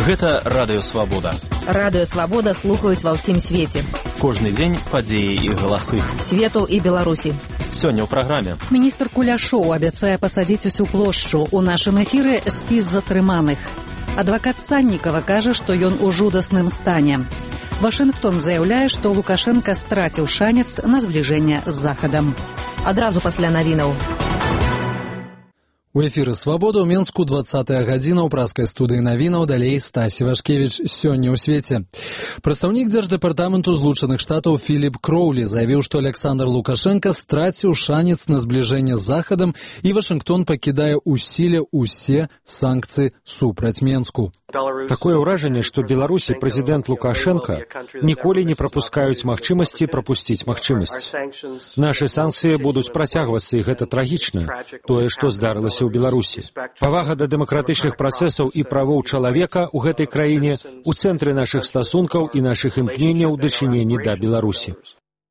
Гэта Радыё Свабода. Радыё Свабода слухаюць ва ўсім свеце. Кожны дзень падзеі і галасы. Свету і Беларусі. Сёння ў праграме. Міністр Куляшоў абяцае пасадзіць усю плошчу. У нашым эфіры спіс затрыманых. Адвакат Саннікава кажа, што ён у жудасным стане. Вашынгтон заяўляе, што Лукашенка страціў шанец на збліжэнне з Захадам. Адразу пасля навінаў. У эфіры «Свабода» ў Менску 20-я гадзіна ў праскай студыі навінаў, далей Стасі Вашкевіч. Сёння ў свеце. Прадстаўнік Дзярждэпартаменту Злучаных Штатаў Філіп Кроўлі заявіў, што Александр Лукашенко страціў шанец на збліжэнне з Захадам і Вашынгтон пакідае ў сіле ўсе санкцыі супраць Менску. Такое ўражанне, што Беларусі прэзідэнт Лукашенко ніколі не прапускаюць магчымасці прапусціць магчымасць. Нашы санкцыі будуць працягвацца, і гэта трагічна, тое, што здарылася ў Беларусі. Павага да дэмакратычных працэсаў і правоў чалавека ў гэтай краіне ў цэнтры нашых стасункаў і нашых імкненняў дачынення да Беларусі.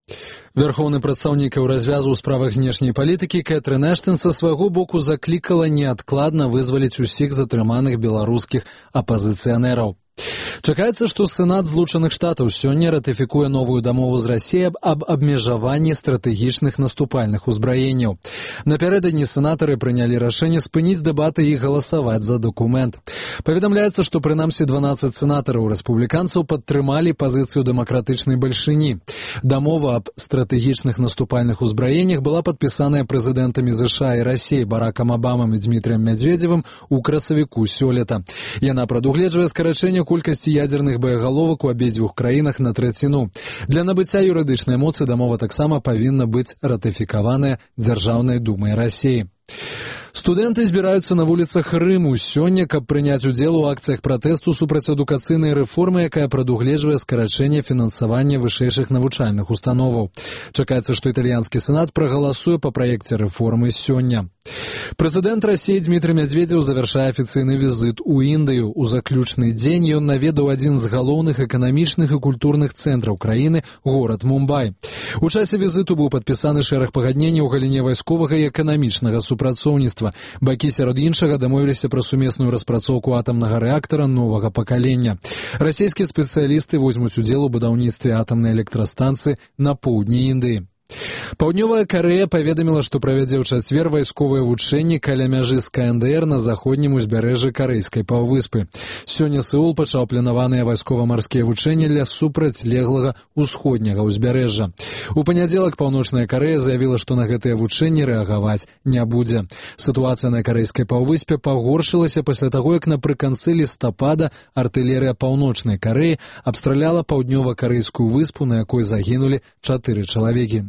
Вярхоўны прадстаўнік Еўразвязу ў справах знешняй палітыкі Кэтрын Эштон са свайго боку заклікала неадкладна вызваліць усіх затрыманых беларускіх апазіцыянераў. Чакаецца, што Сенат Злучаных Штатаў сёння ратыфікуе новую дамову з Расіяй аб абмежаванні стратэгічных наступальных узбраенняў. Напярэдадні сенатары прынялі рашэнне спыніць дэбаты і галасаваць за дакумент. Паведамляецца, што прынамсі 12 сенатараў рэспубліканцаў падтрымалі пазіцыю дэмакратычнай бальшыні. Дамова аб стратэгічных наступальных узбраеннях была падпісаная прэзідэнтамі ЗША і Расіі Баракам Абамам і Дмітрыем Мядзведзевым у красавіку сёлета. Яна прадугледжвае скарачэнне колькасці ядзерных боегаловак у абедзвюх краінах на траціну. Для набыцця юрыдычнай моцы дамова таксама павінна быць ратыфікаваная Дзяржаўнай думай Расіі. Студэнты збіраюцца на вуліцах Рыму сёння, каб прыняць удзел у акцыях пратэсту супраць адукацыйнай рэформы, якая прадугледжвае скарачэнне фінансавання вышэйшых навучальных установаў. Чакаецца, што італьянскі сенат прагаласуе па праекце рэформы сёння. Прэзідэнт Расіі Дмітрый Мядзведзеў завяршае афіцыйны візіт у Індыю. У заключны дзень ён наведаў адзін з галоўных эканамічных і культурных цэнтраў краіны, горад Мумбай. У часе візіту быў падпісаны шэраг пагадненняў у галіне вайсковага і эканамічнага супрацоўніцтва. Бакі сярод іншага дамовіліся пра сумесную распрацоўку атамнага рэактара новага пакалення. Расійскія спецыялісты возьмуць удзел у будаўніцтве атамнай электрастанцыі на поўдні Індыі. Паўднёвая Карэя паведаміла, што правядзе ў чацвер вайсковыя вучэнні каля мяжы з КНДР на заходнім узбярэжжы карэйскай паўвыспы. Сёння Сеул пачаў планаваныя вайскова-марскія вучэнні для супрацьлеглага ўсходняга ўзбярэжжа. У панядзелак Паўночная Карэя заявіла, што на гэтыя вучэнні рэагаваць не будзе. Сітуацыя на карэйскай паўвыспе пагоршылася пасля таго, як напрыканцы лістапада артылерыя Паўночнай Карэі абстраляла паўднёва-карэйскую выспу, на якой загінулі 4 чалавекі.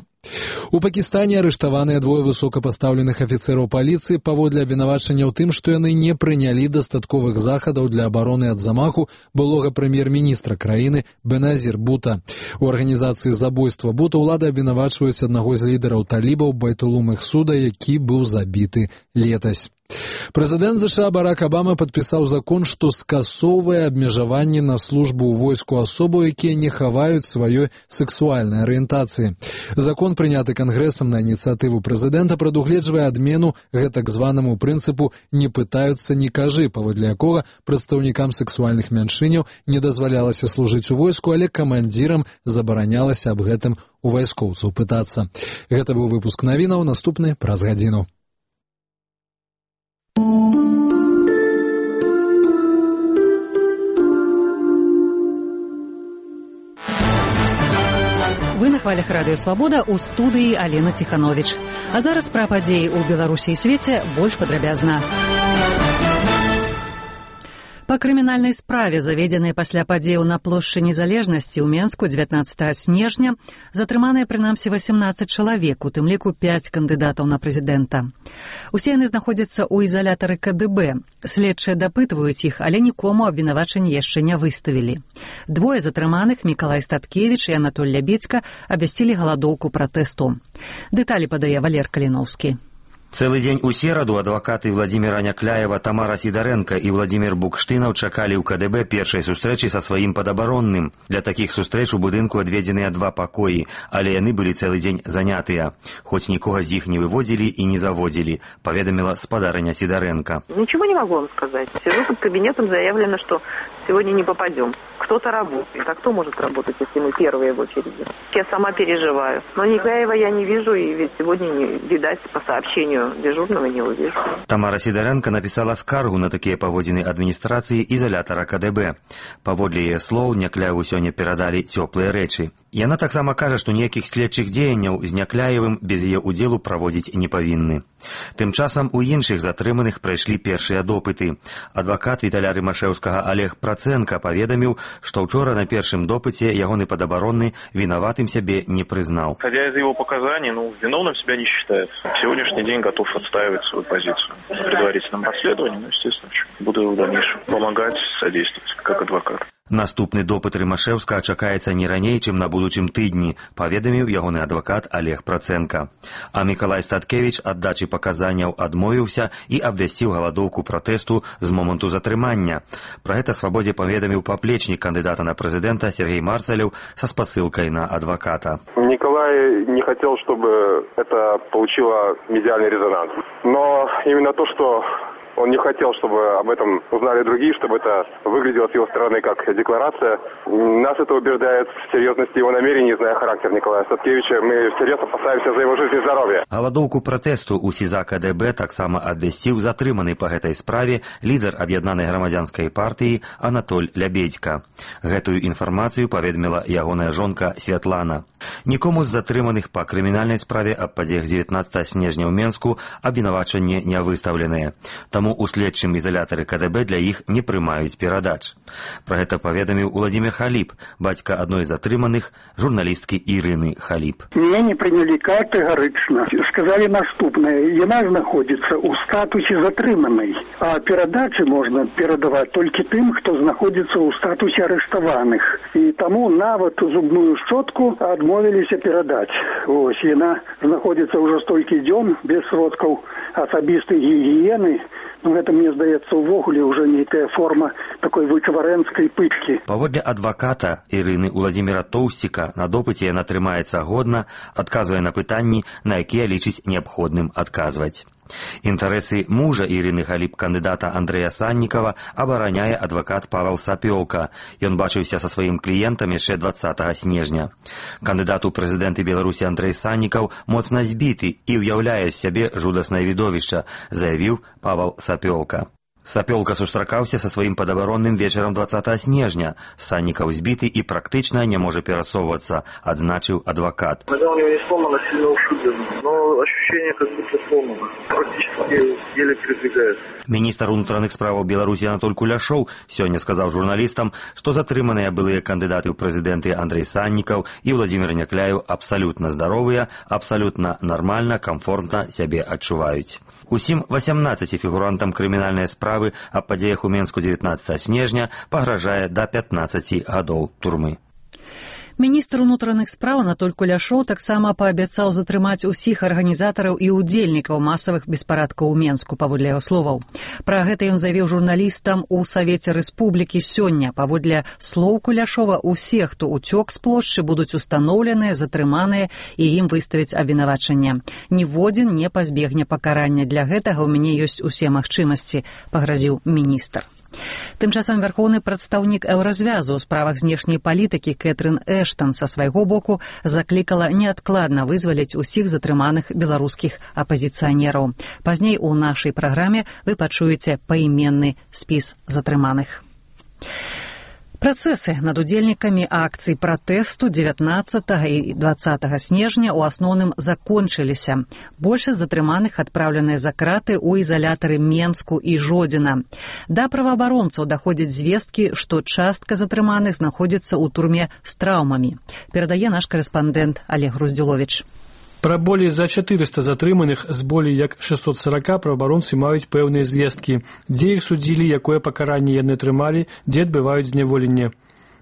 У Пакістане арыштаваныя двое высокапастаўленых афіцэраў паліцыі паводле абвінавачання ў тым, што яны не прынялі дастатковых захадаў для абароны ад замаху былога прэм'ер-міністра краіны Беназір Бута. У арганізацыі забойства Бута ўлады абвінавачваюць аднаго з лідараў талібаў Байтулу Мехсуда, які быў забіты летась. Прэзідэнт ЗША Барак Абама падпісаў закон, што скасоўвае абмежаванне на службу ў войску асобаў, якія не хаваюць сваёй сексуальнай арыентацыі. Закон, прыняты Кангрэсам на ініцыятыву прэзідэнта, прадугледжвае адмену гэтак званаму прынцыпу «не пытаюцца, не кажы», паводле якога прадстаўнікам сексуальных мяншыняў не дазвалялася служыць у войску, але камандзірам забаранялася аб гэтым у вайскоўцаў пытацца. Гэта быў выпуск навінаў, наступны праз гадзіну. Вы на хвалях Радыё Свабода, у студыі Алена Ціхановіч. А зараз пра падзеі ў Беларусі і свеце больш падрабязна. Па крымінальнай справе, заведзенай пасля падзеяў на плошчы Незалежнасці ў Менску 19 снежня, затрыманыя прынамсі 18 чалавек, у тым ліку 5 кандыдатаў на прэзідэнта. Усе яны знаходзяцца ў ізалятары КДБ. Следчыя дапытваюць іх, але нікому абвінавачанні яшчэ не выставілі. Двое затрыманых, Мікалай Статкевіч і Анатоль Лябедзька, абвясцілі галадоўку пратэсту. Дэталі падае Валер Каліноўскі. Цэлы дзень у сераду адвакаты Владимира Някляева, Тамара Сідарэнка і Владимир Букштынаў чакалі ў КДБ першай сустрэчы са сваім падабаронным. Для такіх сустрэч у будынку адведзеныя 2 пакоі, але яны былі цэлы дзень занятыя. Хоць нікога з іх не выводзілі і не заводзілі, паведаміла спадарыня Сідарэнка. Ничего не могу вам сказать. Сижу под кабинетом, заявлено, что сегодня не попадем. Кто-то работает. А кто может работать, если мы первые в очереди? Я сама переживаю. Но Някляева я не вижу, и ведь сегодня не видать по сообщению дежурного не увижу. Тамара Сідарэнка написала скаргу на такія паводзіны адміністрацыі ізалятара КДБ. Паводле яе слоў, Някляеву сёння перадалі цёплыя рэчы. Яна таксама кажа, што ніякіх следчых дзеянняў з Някляевым без яе удзелу праводзіць не павінны. Тым часам у іншых затрыманых прайшлі першыя допыты. Адвакат Віталя Рымашэўскага Олег Працэнка паведаміў, што ўчора на першым допыце ягоны падабаронны вінаватым сябе не прызнаў. Исходя из его показаний, виновным себя не считает. В сегодняшний день готов отстаивать свою позицию в предварительном расследовании, естественно, буду в дальнейшем помогать, содействовать, как адвокат. Наступны допыт Рымашэўскага чакаецца не раней, чым на будучым тыдні, паведаміў ягоны адвакат Олег Працэнка. А Мікалай Статкевіч ад дачы паказанняў адмовіўся і абвясціў галадоўку пратэсту з моманту затрымання. Пра гэта Свабодзе паведаміў паплечнік кандыдата на прэзідэнта Сергей Марцалев со спасылкой на адвоката. Николай не хотел, чтобы это получило медиальный резонанс. Но именно то, что он не хотел, чтобы об этом узнали другие, чтобы это выглядело с его стороны как декларация. Нас это убеждает в серьезности его намерений, зная характер Николая Статкевича. Мы всерьез опасаемся за его жизнь и здоровье. Галадоўку пратэсту ў СІЗА КДБ таксама абвясціў затрыманы па гэтай справе лідар аб'яднанай грамадзянскай партыі Анатоль Лябедзька. Гэтую інфармацыю паведаміла ягоная жонка Святлана. Нікому з затрыманых па крымінальнай справе аб падзеях 19 снежня ў Менску абвінавачанне не выстаўленыя. Таму у следчым ізалятары КДБ для іх не прымаюць перадач. Пра гэта паведаміў Уладзімір Халіп, бацька адной з затрыманых, журналісткі Ірыны Халіп. Меня не прыняли катэгарычна. Сказалі наступнае: яна знаходзіцца ў статусе затрыманай, а перадачы можна перадаваць толькі тым, хто знаходзіцца ў статусе арыштаваных. І таму нават зубную шчотку адмовіліся перадаць. Вось, яна знаходзіцца ўжо столькі дзён без сродкаў асабістай гігіены. Гэта, мне здаецца, увогуле ўжо нейкая форма такой вычаварэнскай пыткі. Паводле адваката Ірыны Уладзіміра Тоўсціка, на допыце яна трымаецца годна, адказвае на пытанні, на якія лічыць неабходным адказваць. Інтарэсы мужа Ірыны Халіп, кандыдата Андрэя Саннікава, абараняе адвакат Павел Сапёлка. Ён бачыўся са сваім кліентам яшчэ 20 снежня. Кандыдат у прэзідэнты Беларусі Андрэй Саннікаў моцна збіты і ўяўляе з сябе жудаснае відовішча, заявіў Павел Сапёлка. Сапёлка сустракаўся са сваім падабаронным вечарам 20 снежня. Саннікаў збіты і практычна не можа перасоўвацца, адзначыў адвакат. Нога у него не сломана, сильно ушиблена, но ощущение как будто сломано. Практически еле передвигается. Міністр унутраных справаў Беларусі Анатоль Куляшоў сёння сказаў журналістам, што затрыманыя былыя кандыдаты ў прэзідэнты Андрэй Саннікаў і Владзімір Някляеў абсалютна здаровыя, абсалютна нармальна, камфортна сябе адчуваюць. Усім 18 фігурантам крымінальнай справы аб падзеях у Менску 19 снежня пагражае да 15 гадоў турмы. Міністр унутраных спраў Анатоль Куляшоў таксама паабяцаў затрымаць усіх арганізатараў і ўдзельнікаў масавых беспарадкаў у Менску, паводле яго словаў. Пра гэта ён заявіў журналістам у Савеце Рэспублікі сёння. Паводле слоў Куляшова, усе, хто ўцёк з плошчы, будуць устаноўленыя, затрыманыя і ім выставяць абвінавачанне. Ніводзін не пазбегне пакарання. Для гэтага ў мяне ёсць усе магчымасці, пагразіў міністр. Тым часам вярхоўны прадстаўнік еўразвязу ў справах знешняй палітыкі Кэтрын Эштан са свайго боку заклікала неадкладна вызваліць усіх затрыманых беларускіх апазіцыянераў. Пазней у нашай праграме вы пачуеце паіменны спіс затрыманых. Працэсы над удзельнікамі акцый пратэсту 19 і 20 снежня ў асноўным закончыліся. Большасць затрыманых адпраўленыя за краты ў ізалятары Менску і Жодзіна. Да праваабаронцаў даходзяць звесткі, што частка затрыманых знаходзіцца ў турме з траўмамі. Перадае наш карэспандэнт Олег Груздзюловіч. Пра болей за 400 затрыманых з болей як 640 праваабаронцы маюць пэўныя звесткі, дзе іх судзілі, якое пакаранне яны атрымалі, дзе адбываюць зняволенне.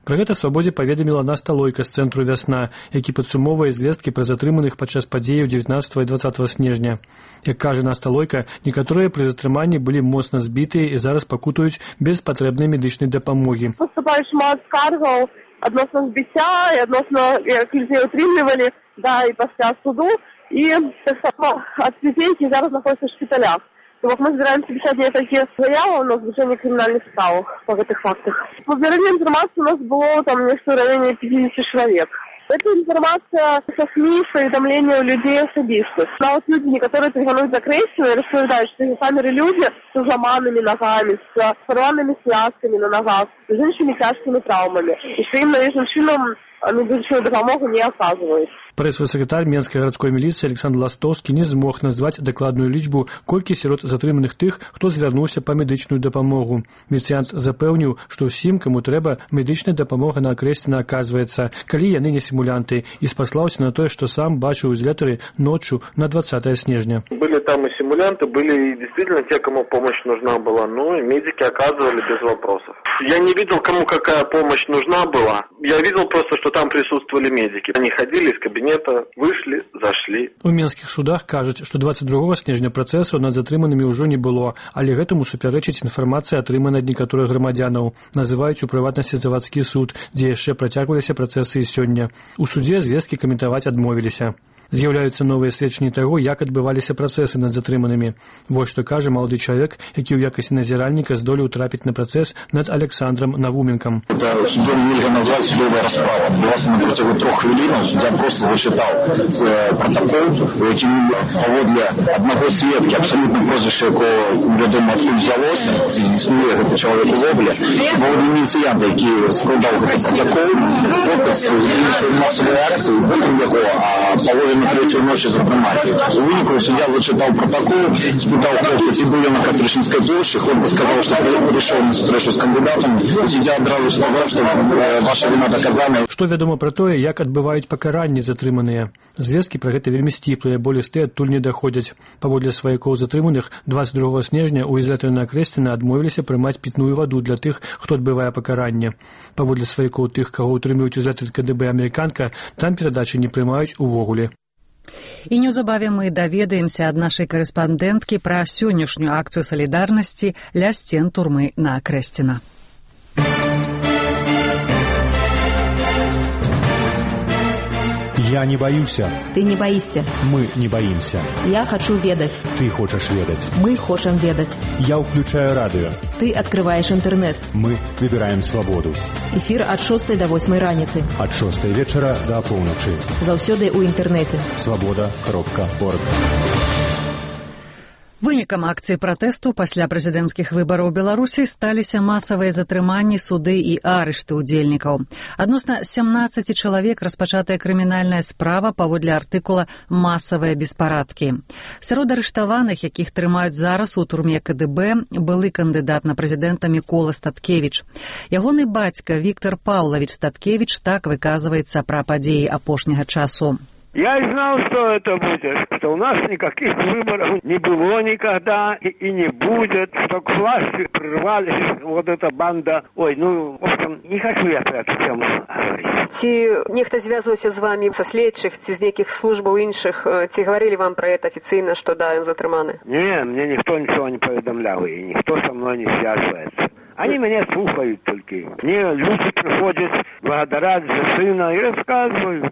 Пра гэта Свабодзе паведаміла Насталойка з цэнтру «Вясна», які падсумоўвае звесткі пра затрыманых падчас падзеяў 19 і 20 снежня. Як кажа Насталойка, некаторыя пры затрыманні былі моцна збітыя і зараз пакутуюць без патрэбнай медычнай дапамогі. Паступае шмат скаргаў адносна збіцця і адносна, як людзей утрымлівалі, да, і пасля суду, і таксама ад людзей, які зараз знаходзяцца в шпіталях. Вот мы собираемся писать несколько заявок на завершение криминальных справ по этих фактах. По звернению информации у нас было там нечто в районе 50 человек. Это информация со СМИ, поведомления у людей особистых. Но вот люди, которые требуют закрытия, рассуждают, что это сами люди с ломанными ногами, с порванными связками на ногах, с женщинами тяжкими травмами. И что им належным чином медицинскую допомогу не оказывают. Прэс-сакратар Менскай гарадской міліцыі Александр Ластовскі не змог назваць дакладную лічбу, колькі сярод затрыманых тых, хто звярнуўся па медычную дапамогу. Міліцыянт запэўніў, што ўсім, каму трэба, медычная дапамога на Акрэсціна аказваецца, калі яны не сімулянты, і спаслаўся на тое, што сам бачыў у злетары ноччу на 20 снежня. Были там и симулянты, были и действительно те, кому помощь нужна была, но и медики оказывали без вопросов. Я не видел, кому какая помощь нужна была. Я видел просто, что там присутствовали медики. Они ходили из кабинета, вышли, зашли. У менскіх судах кажуць, што 22 снежня працэсу над затрыманымі ўжо не было, але гэтаму супярэчыць інфармацыя, атрыманая ад некаторых грамадзянаў. Называюць у прыватнасці завадскі суд, дзе яшчэ працягваліся працэсы і сёння. У судзе звесткі каментаваць адмовіліся. З'яўляюцца новыя сведчанні таго, як адбываліся працэсы над затрыманымі. Вось што кажа малады чалавек, які ў якасці назіральніка здолеў трапіць на працэс над Александром Навуменком. Это судом нельзя назвать судовая расправа. Отбывался на протягу 3 хвилин, судья просто зачитал протокол, яким паводле одного сведки, абсолютно прозвище якого невядома адкуль взялося, існуе гэты чалавек у вобле, паводле міліцыянта, які складаў гэты протокол, хлопец закінчыў масавую акцыю, потым яго, а паводле на 3-ю ночі затрымалі. У выніку суддя зачитал протокол, спытаў хлопца, ці быў ён на Кастрычніцкай плошчы, хлопец сказаў, што прыйшоў на сустрэчу з кандыдатам, суддя адразу сказаў, што ваша віна доказана. Што вядома пра тое, як адбываюць пакаранні затрыманыя? Звесткі пра гэта вельмі сціплыя, бо лісты адтуль не даходзяць. Паводле сваякоў затрыманых, 22 снежня ў ізалятары на Акрэсціна адмовіліся прымаць пітную ваду для тых, хто адбывае пакаранне. Паводле сваякоў тых, каго ўтрымліваюць у ізалятары КДБ «Амерыканка», там перадачы не прымаюць увогуле. І неўзабаве мы даведаемся ад нашай карэспандэнткі пра сённяшнюю акцыю салідарнасці ля сцен турмы на Акрэсціна. Я не боюся. Ты не боишься. Мы не боимся. Я хочу ведать. Ты хочешь ведать. Мы хочем ведать. Я включаю радио. Ты открываешь интернет. Мы выбираем свободу. Эфир от 6 до 8 раніцы. От 6 вечера до полночи. Заўсёды ў інтэрнэце. Свобода.орг. Вынікам акцыі пратэсту пасля прэзідэнцкіх выбараў Беларусі сталіся масавыя затрыманні, суды і арышты ўдзельнікаў. Адносна 17 чалавек распачатая крымінальная справа паводле артыкула «Масавыя беспарадкі». Сярод арыштаваных, якіх трымаюць зараз у турме КДБ, былы кандыдат на прэзідэнта Мікола Статкевіч. Ягоны бацька Віктор Паўлавіч Статкевіч так выказваецца пра падзеі апошняга часу. Я знал, что это будет, что у нас никаких выборов не было никогда и не будет, что к власти прорвались вот эта банда. Ой, в общем, не хочу я про это всем говорить. Ці нехта зв'язувався з вами со слідчих, ці з яких служб інших, ці говорили вам про это официально, что да, затриманы? Не, мне никто ничего не поведомлял, и никто со мной не связывается. Они меня слухают только. Мне люди приходят, благодарят за сына и рассказывают.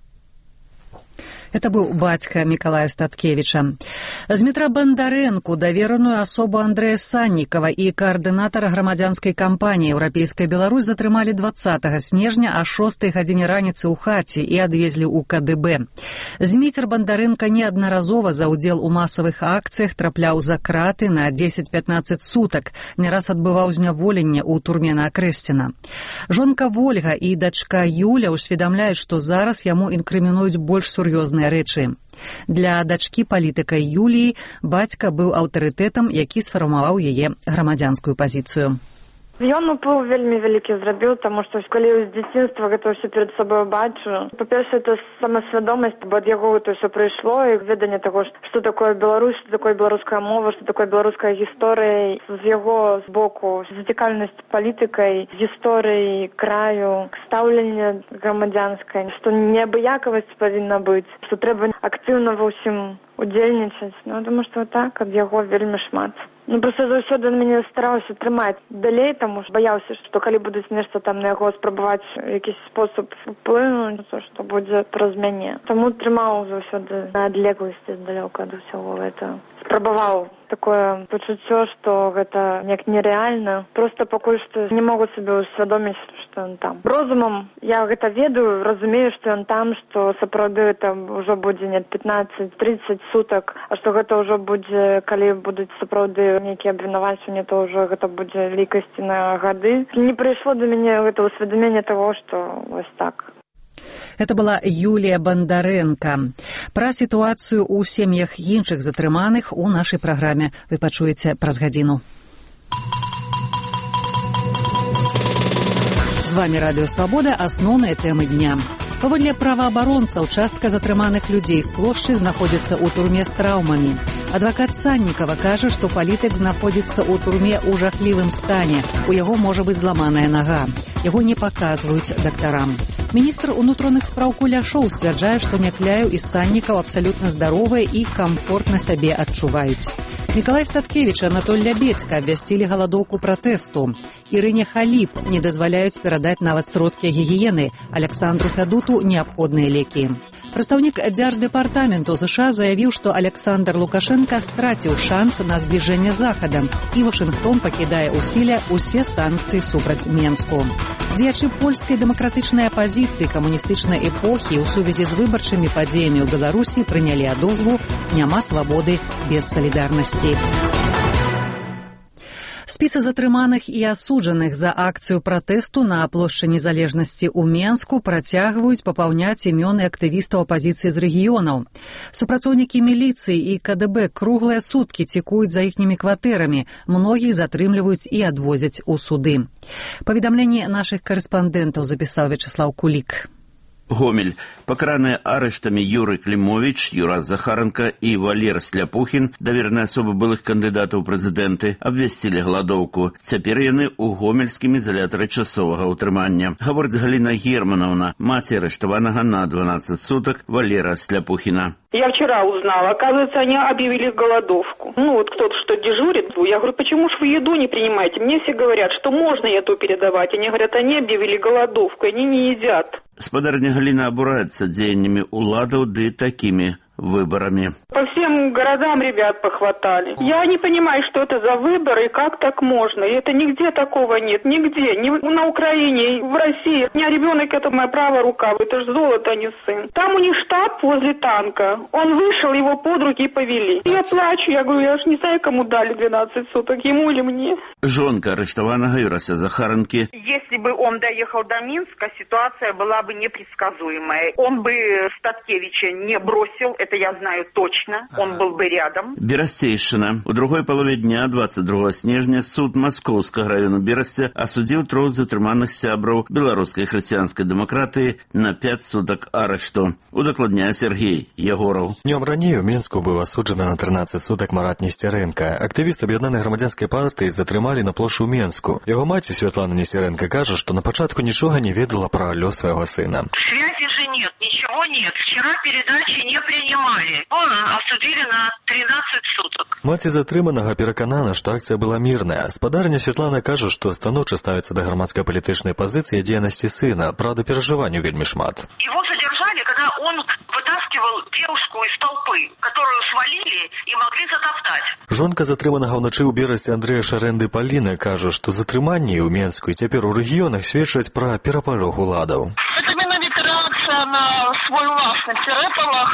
Это быў бацька Мікалая Статкевіча. З метра Бандарэнку давераную асобу Андрэя Саннікава і каардынатара грамадзянскай кампаніі «Еўрапейская Беларусь» затрымалі 20 снежня а 6 гадзіне раніцы ў хаце і адвезлі ў КДБ. Зміцер Бандарэнка неаднаразова за ўдзел у масавых акцыях трапляў за краты на 10-15 сутак, не раз адбываў зняволенне ў турме на Акрэсціна. Жонка Вольга і дачка Юля ўсведамляюць, што зараз яму інкрымінуюць больш сур'ёзныя рэчы. Для дачкі палітыка Юліі бацька быў аўтарытэтам, які сфармаваў яе грамадзянскую пазіцыю. Ён уплыў вельмі вялікі зрабіў, таму што калі з дзяцінства гэта ўсё перад сабой бачу, па-першае, это самасвядомасць, бо ад яго гэта ўсё прыйшло, і веданне таго, што такое Беларусь, што такое беларуская мова, што такое беларуская гісторыя, з яго з боку зацікаўленасць палітыкай, гісторыяй краю, стаўленне грамадзянскае, што неабыякавасць павінна быць, што трэба актыўна ва ўсім удзельнічаць. Ну, думаю, што так, ад яго вельмі шмат. Ну, проста заўсёды мяне стараўся трымаць далей, таму што баяўся, што калі будуць нешта там на яго спрабаваць якісь спосаб уплынуць, то што будзе праз мяне. Таму трымаў заўсёды на адлегласці далёка ад усяго гэтага. Спрабаваў такое пачуццё, што гэта неяк нерэальна. Проста пакуль што не могу сабе усвядоміць, што ён там. Розумам я гэта ведаю, разумею, што ён там, што сапраўды там ўжо будзе не 15-30 сутак, а што гэта ўжо будзе, калі будуць сапраўды нейкія абвінавачванні, то ўжо гэта будзе вялікасці на гады. Не прыйшло да мяне гэта ўсведамленне таго, што вось так. Это была Юлія Бандарэнка. Пра сітуацыю ў сем'ях іншых затрыманых у нашай праграме вы пачуеце праз гадзіну. З вамі Радыё Свабода, асноўныя тэмы дня. Паводле праваабаронцаў, частка затрыманых людзей з плошчы знаходзіцца ў турме з траўмамі. Адвакат Саннікава кажа, што палітык знаходзіцца ў турме ў жахлівым стане. У яго можа быць зламаная нага. Яго не паказваюць дактарам. Міністр унутроных спраў Куляшоў сцвярджае, што Някляеў і Саннікаў абсалютна здаровыя і камфортна сябе адчуваюць. Мікалай Статкевіч і Анатоль Лябецька абвясцілі галадоўку пратэсту. Ірыне Халіп не дазваляюць перадаць нават сродкі гігіены. Александру Фядуту неабходныя лекі. Прадстаўнік Дзярждэпартаменту США заявіў, што Александр Лукашенка страціў шанс на збліжэнне з Захадам, і Вашынгтон пакідае ў сіле ўсе санкцыі супраць Менску. Дзеячы польскай дэмакратычнай апазіцыі камуністычнай эпохі ў сувязі з выбарчымі падзеямі ў Беларусі прынялі адозву «Няма свабоды без салідарнасці». Спісы затрыманых і асуджаных за акцыю пратэсту на плошчы Незалежнасці ў Менску працягваюць папаўняць імёны актывістаў апазіцыі з рэгіёнаў. Супрацоўнікі міліцыі і КДБ круглыя суткі цікуюць за іхнімі кватэрамі, многіх затрымліваюць і адвозяць у суды. Паведамленне нашых карэспандэнтаў запісаў Вячеслаў Кулік. Гомель. Покаранные арештами Юрий Климович, Юрас Захаренко и Валер Сляпухин, доверенные особы былых кандидатов в президенты, обвестили голодовку. Цяпер яны у гомельскім изоляторе часового утрымання. Гаворыць Галина Германовна, мать арештованного на 12 суток Валера Сляпухина. Я вчера узнала, оказывается, они объявили голодовку. Ну вот кто-то что дежурит, я говорю, почему ж вы еду не принимаете? Мне все говорят, что можно еду передавать. Они говорят, они объявили голодовку, они не едят. Спадарня Галина обурается дзеяннями уладаў ды такими выборами. По всем городам ребят похватали. Я не понимаю, что это за выборы и как так можно. И это нигде такого нет. Нигде. Ни на Украине, в России. У меня ребенок, это моя правая рука. Это ж золото, а не сын. Там у них штаб возле танка. Он вышел, его под руки повели. Я плачу. Я говорю, я ж не знаю, кому дали 12 суток. Ему или мне. Жонка арештованного Юраса Захаренки. Если бы он доехал до Минска, ситуация была бы непредсказуемая. Он бы Статкевича не бросил. Это я знаю точно, он был бы рядом. Берасцейшчына. У другой полове дня, 22 снежня, суд Маскоўскага району Берасця асудзіў 3 затрыманых сябраў беларускай хрысціянскай дэмакратыі на 5 суток арэшту. Удакладняе Сергей Ягораў. Днём раней у Мінску быў асуджаны на 13 суток Марат Несцярэнка. Актывіст аб'яднанай грамадзянскай партыі затрымалі на плошчы ў Менску. Яго маці Святлана Несцярэнка кажа, што на пачатку нічога не ведала пра лёс свайго сына. Связи же нет, ничего нет. Вчера передачи не принимали. Осудили на 13 суток. Маці затрыманага пераканана, што акцыя была мірная. Спадарня Святлана кажа, што станоўча ставіцца да грамадска-палітычнай пазіцыі дзейнасці сына. Правда, перажыванняў вельмі шмат. Его задержали, когда он вытаскивал девушку из толпы, которую свалили и могли затоптать. Жонка затрыманага ўначы ў Берасці Андрэя Шарэнды Паліны кажа, што затрыманні ў Менску і цяпер у рэгіёнах сведчаць пра перапалох уладаў. Это менавіта рэакцыя на свой уласны перапалах.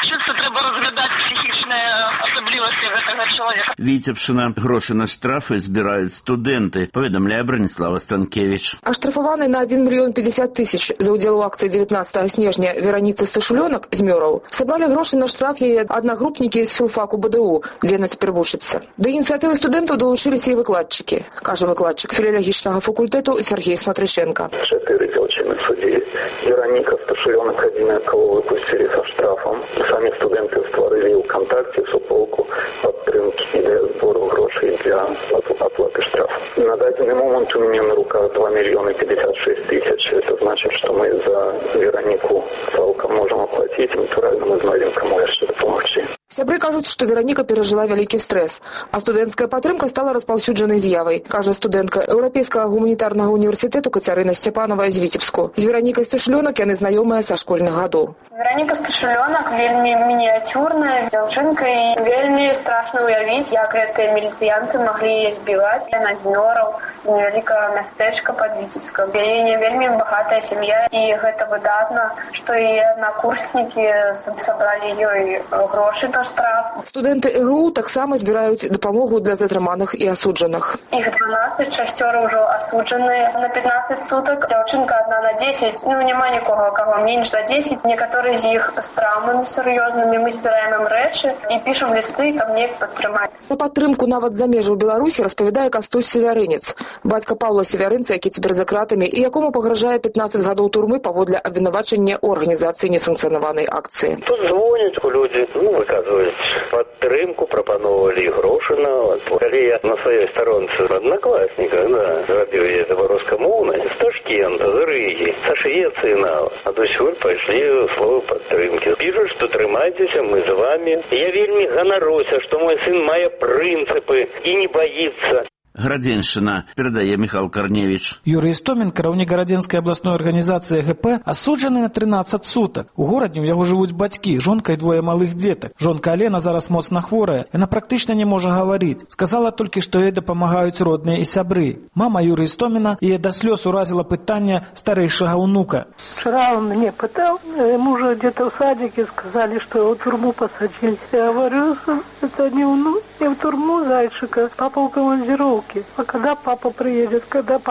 Чисто треба разглядать психічныя асаблівасці гэтага чалавека. Віцебшина. Гроші на штрафи збирають студенти, повідомляє Браніслава Станкевич. Оштрафованный на 1 миллион 50 тысяч за удел в акции 19 снежня Вероницы Сташуленок з Мёров собрали гроши на штраф яе одногруппники з филфаку БДУ, где она теперь вучится. До инициативы студентов долучились и выкладчики. Каже выкладчик филологічного факультету Сергей Смотрищенко. 4 дівчини в суді. Вероніка Сташуленок, один, кого випустили со штрафом. Самі студенти створили у ВКонтакті суполку підтримки для збору грошей для оплаты штрафа. На данный момент у меня на руках 2 миллиона 56 тысяч. Это значит, что мы за Веронику целком можем оплатить. Натурально мы знаем, кому еще допомогти. Сябры кажуць, што Вераніка перажила вялікі стрэс, а студэнцкая падтрымка стала распаўсюджанай з'явай, кажа студэнтка Еўрапейскага гуманітарнага універсітэту Кацярына Сцяпанова з Віцебску. З Веранікай Сташуленок яны знаёмыя са школьных гадоў. Вераніка Сташуленок вельмі мініяцюрная дзяўчынка і вельмі страшна ўявіць, як гэтыя міліцыянты маглі яе збіваць. Яна з Мёраў, з невялікага мястэчка пад Віцебскам. Яе не вельмі багатая сям'я, і гэта выдатна, што і аднакурснікі сабралі ёй грошы на штраф. Студэнты ЭГУ таксама збіраюць дапамогу для затрыманых і асуджаных. Іх 12, 6 ўжо асуджаныя на 15 сутак. Дзяўчынка одна на 10. Няма нікога, каго менш за 10. Некаторыя з іх з траўмамі сур'ёзнымі. Мы збіраем ім рэчы і пішам лісты, каб неяк падтрымаць. Про падтрымку нават за межаў Беларусі распавядае Кастусь Севярынец, бацька Паўла Севярынца, які цяпер за кратамі і якому пагражае 15 гадоў турмы паводле абвінавачання ў арганізацыі несанкцыянаванай акцыі. Тут звоняць людзі, выказваюць падтрымку, прапановвалі грошы нават. Калі я на сваёй старонцы аднакласніка зрабіў яе беларускамоўнай з Ташкента, з Рыгі, са Швецыі нават. Адусюль пайшлі словы падтрымкі. Пішуць, што трымайцеся, мы з вамі. Я вельмі ганаруся, што мой сын мае прынцыпы і не баіцца. Градзеншчына, перадае Михаил Корневич. Юрий Истомин, кіраўнік Гарадзенскай абласной арганізацыі ГП, асуджаны на 13 сутак. У горадзе ў яго жывуць бацькі, жонка і двое малых дзетак. Жонка Алена зараз моцна хворая. Яна практычна не можа гаварыць. Сказала толькі, што ёй дапамагаюць родныя і сябры. Мама Юрия Истомина яе да слёз уразила пытанне старэйшага ўнука. Вчера он мне пытал, ему уже где-то в садике сказали, что его в тюрьму посадили. Я говорю, это не в тюрьму зайчика, папа в командировку. А когда папа приедет?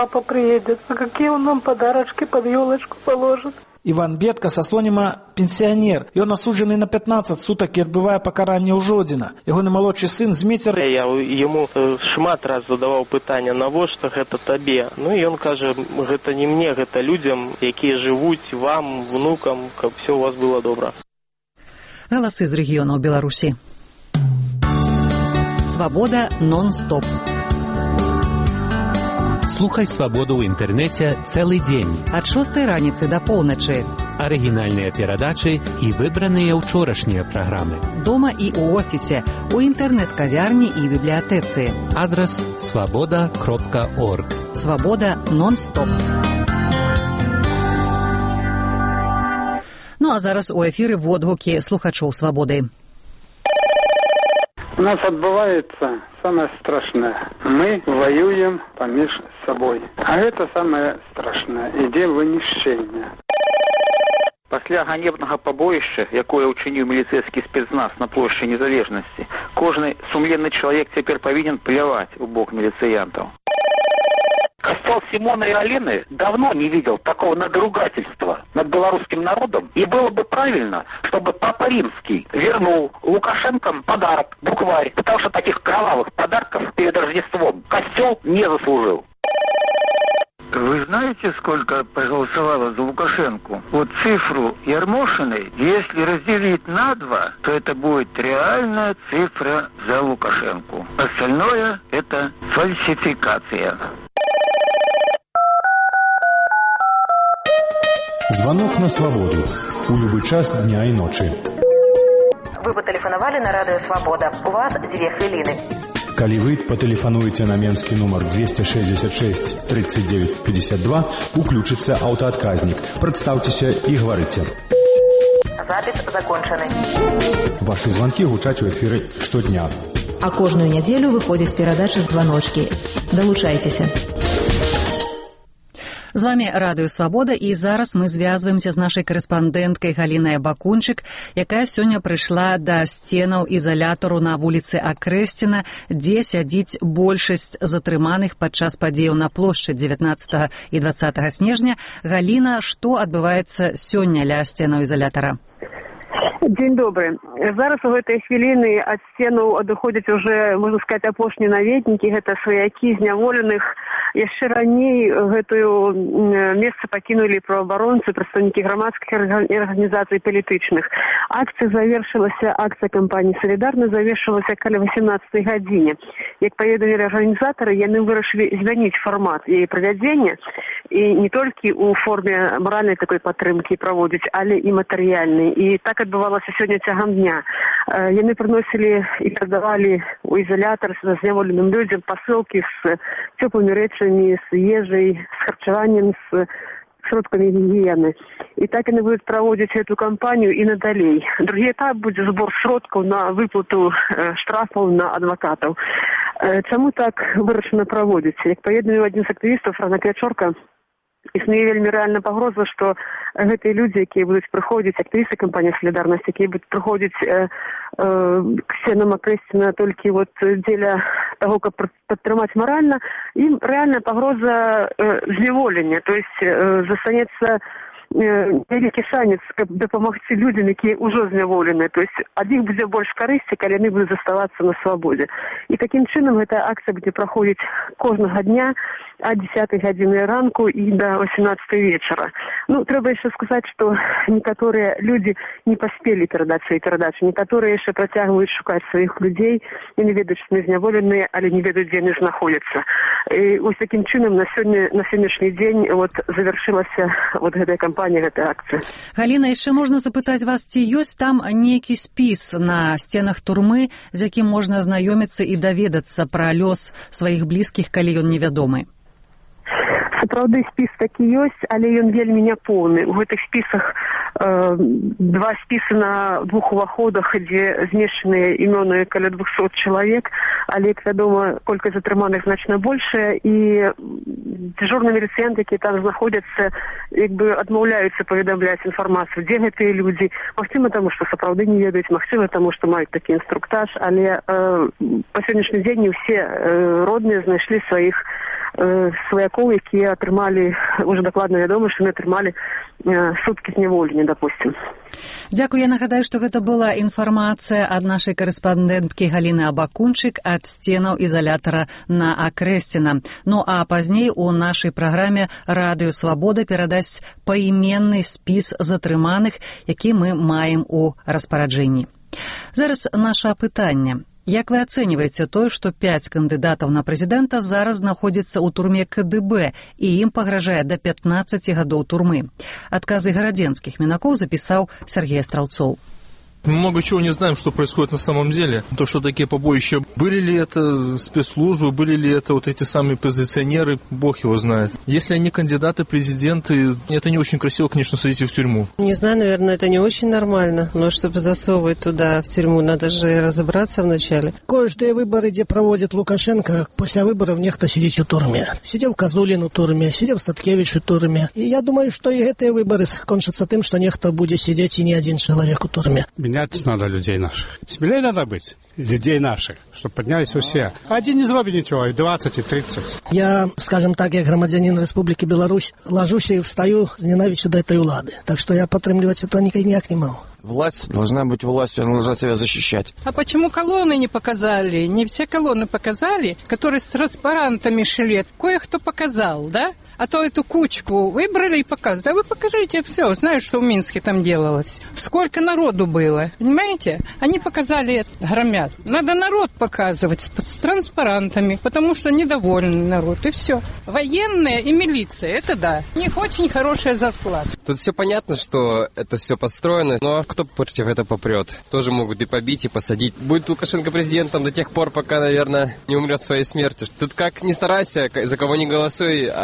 А какие он нам подарочки под елочку положит? Иван Бедка со Слонима пенсионер. Ён асуджаны на 15 сутак і адбывае пакаранне ў Жодзіна. Ягоны малодшы сын Зміцер. Я ему шмат раз задаваў пытанне, навошта гэта табе? Ну і ён кажа, гэта не мне, гэта людзям, якія жывуць, вам, внукам, каб все у вас было добра. Галасы з рэгіёнаў Беларусі. Свабода нон-стоп. Слухай «Свабоду» ў інтэрнэце цэлы дзень. Ад 6 раніцы да поўначы. Арыгінальныя перадачы і выбраныя ўчорашнія праграмы. Дома і ў офісе, у інтэрнэт-кавярні і бібліятэцы. Адрас свабода.орг. Свабода нон-стоп. Ну а зараз у эфіры водгукі слухачоў «Свабоды». У нас отбывается самое страшное. Мы воюем помеж собой. А это самое страшное. Ідзе вынішчэнне. Пасля ганебнага пабоішча, якое ўчыніў міліцэйскі спецназ на плошчы Незалежнасці, кожны сумленны чалавек цяпер павінен пляваць у бок міліцыянтаў. Костел Симона и Алены давно не видел такого надругательства над белорусским народом. И было бы правильно, чтобы Папа Римский вернул Лукашенко подарок, букварь. Потому что таких кровавых подарков перед Рождеством костел не заслужил. Вы знаете, сколько проголосовало за Лукашенко? Вот цифру Ярмошиной, если разделить на 2, то это будет реальная цифра за Лукашенко. Остальное – это фальсификация. Звонок на свободу. У любой час дня и ночи. Вы патэлефанавалі на радыё «Свабода». У вас 2 хвіліны. Калі вы патэлефануеце на менскі нумар 266 39 52, уключыцца аўтаадказнік. Прадстаўцеся і гаварыце. Запіс закончаны. Вашы званкі гучаць у эфіры штодня. А кожную нядзелю выходзіць перадача «Званочкі». Далучайцеся. З вами Радыё Свабода, і зараз мы звязваемся з нашай карэспандэнткай Галінай Абакунчык, якая сёння прыйшла да сценаў ізалятару на вуліцы Акрэсціна, дзе сядзіць большасць затрыманых падчас падзеяў на плошчы 19 і 20 снежня. Галіна, што адбываецца сёння ля сценаў ізалятара? Дзень добры. Зараз у гэтай хвіліны ад сценаў адыходзяць уже, можна сказаць, апошнія наведнікі, гэта сваякі зняволеных. Яшчэ раней гэтую месца пакінулі праваабаронцы, прадстаўнікі грамадскіх арганізацый палітычных. Акцыя завершылася, акцыя кампаніі «Салідарна» завершылася каля 18 гадзіне. Як паведамілі арганізатары, яны вырашылі змяніць фармат яе правядзення і не толькі ў форме маральнай такой падтрымкі праводзіць, але і матэрыяльнай. І так адбывалася сёння цягам дня. Яны прыносілі і прадавалі ў ізалятар з зняволеным людзям пасылкі з цёплымі рэчамі, з ежай, з харчаваннем, з сродкамі гігіены. І так яны будуць праводзіць эту кампанію і надалей. Другі этап будзе збор сродкаў на выплату штрафаў на адвакатаў. Чаму так вырашана праводзіць? Як паведаміў адзін з актывістаў, Франак Ячорка, існуе вельмі рэальна пагроза, што гэтыя людзі, якія будуць прыходзіць, актывісты кампаніі «Салідарнасць», якія будуць прыходзіць к сценам Акрэсціна толькі дзеля таго, каб падтрымаць маральна, ім рэальная пагроза зняволення, то есть застанецца вялікі шанец, каб дапамагчы людзям, якія ўжо зняволены. То есть ад іх будзе больш карысці, калі яны будуць заставацца на свабодзе. І такім чынам гэтая акцыя будзе праходзіць кожнага дня ад 10 гадзіны ранку і да 18 вечара. Ну, трэба яшчэ сказаць, што некаторыя людзі не паспелі перадаць свае перадачы, некаторыя яшчэ працягваюць шукаць сваіх людзей, яны ведаюць, што яны зняволеныя, але не ведаюць, дзе яны знаходзяцца. І вось такім чынам на сённяшні дзень завяршылася гэтая кампанія, гэтая акцыя. Галіна, яшчэ можна запытаць вас, ці ёсць там нейкі спіс на сценах турмы, з якім можна азнаёміцца і даведацца пра лёс сваіх блізкіх, калі ён невядомы? Сапраўды спіс такі ёсць, але ён вельмі няпоўны. У гэтых спісах два спісы на двух уваходах, дзе змешчаныя імёны каля 200 чалавек, але, як вядома, колькасць затрыманых значна большая, і дзяжурныя міліцыянты, якія там знаходзяцца, адмаўляюцца паведамляць інфармацыю, дзе гэтыя людзі. Магчыма, таму што сапраўды не ведаюць, магчыма, таму што маюць такі інструктаж, але па сённяшні дзень не ўсе родныя знайшлі сваіх сваякоў, якія атрымалі, уже дакладна вядома, што яны атрымалі суткі зняволення, допустим. Дзякую. Я нагадаю, што гэта была інфармацыя ад нашай карэспандэнткі Галіны Абакунчык ад сценаў ізалятара на Акрэсціна. Ну а пазней у нашай праграме Радыё Свабода перадасць паіменны спіс затрыманых, які мы маем у распараджэнні. Зараз наша пытанне. Як вы ацэньваеце тое, што 5 кандыдатаў на прэзідэнта зараз знаходзяцца ў турме КДБ і ім пагражае да 15 гадоў турмы? Адказы гарадзенскіх мінакоў запісаў Сергей Астраўцоў. Мы много чего не знаем, что происходит на самом деле. То, что такие побоища, были ли это спецслужбы, были ли это эти самые оппозиционеры, бог его знает. Если они кандидаты, президенты, это не очень красиво, конечно, садить их в тюрьму. Не знаю, наверное, это не очень нормально. Но чтобы засовывать туда в тюрьму, надо же разобраться вначале. Кое-что выборы, где проводит Лукашенко, после выборов нехто сидеть в турме. Сидел Козулин в турме, сидел Статкевич в турме. И я думаю, что и эти выборы кончатся тем, что нехто будет сидеть и не один человек в турме. Менять надо людей наших. Смелее надо быть людей наших, чтобы поднялись все. Один не зробит ничего, и 20, и 30. Я, скажем так, как громадянин Республики Беларусь, ложусь и встаю с ненавистью до этой улады. Так что я подтримливать это никак не могу. Власть должна быть властью, она должна себя защищать. А почему колонны не показали? Не все колонны показали, которые с транспарантами шли. Кое-кто показал, да? А то эту кучку выбрали и показывают. А вы покажите все, знаю, что в Минске там делалось. Сколько народу было, понимаете? Они показали, громят. Надо народ показывать с транспарантами, потому что недовольный народ, и все. Военные и милиция, это да. У них очень хорошая зарплата. Тут все понятно, что это все построено, но кто против этого попрет? Тоже могут и побить, и посадить. Будет Лукашенко президентом до тех пор, пока, наверное, не умрет своей смертью. Тут как ни старайся, за кого ни голосуй, один исход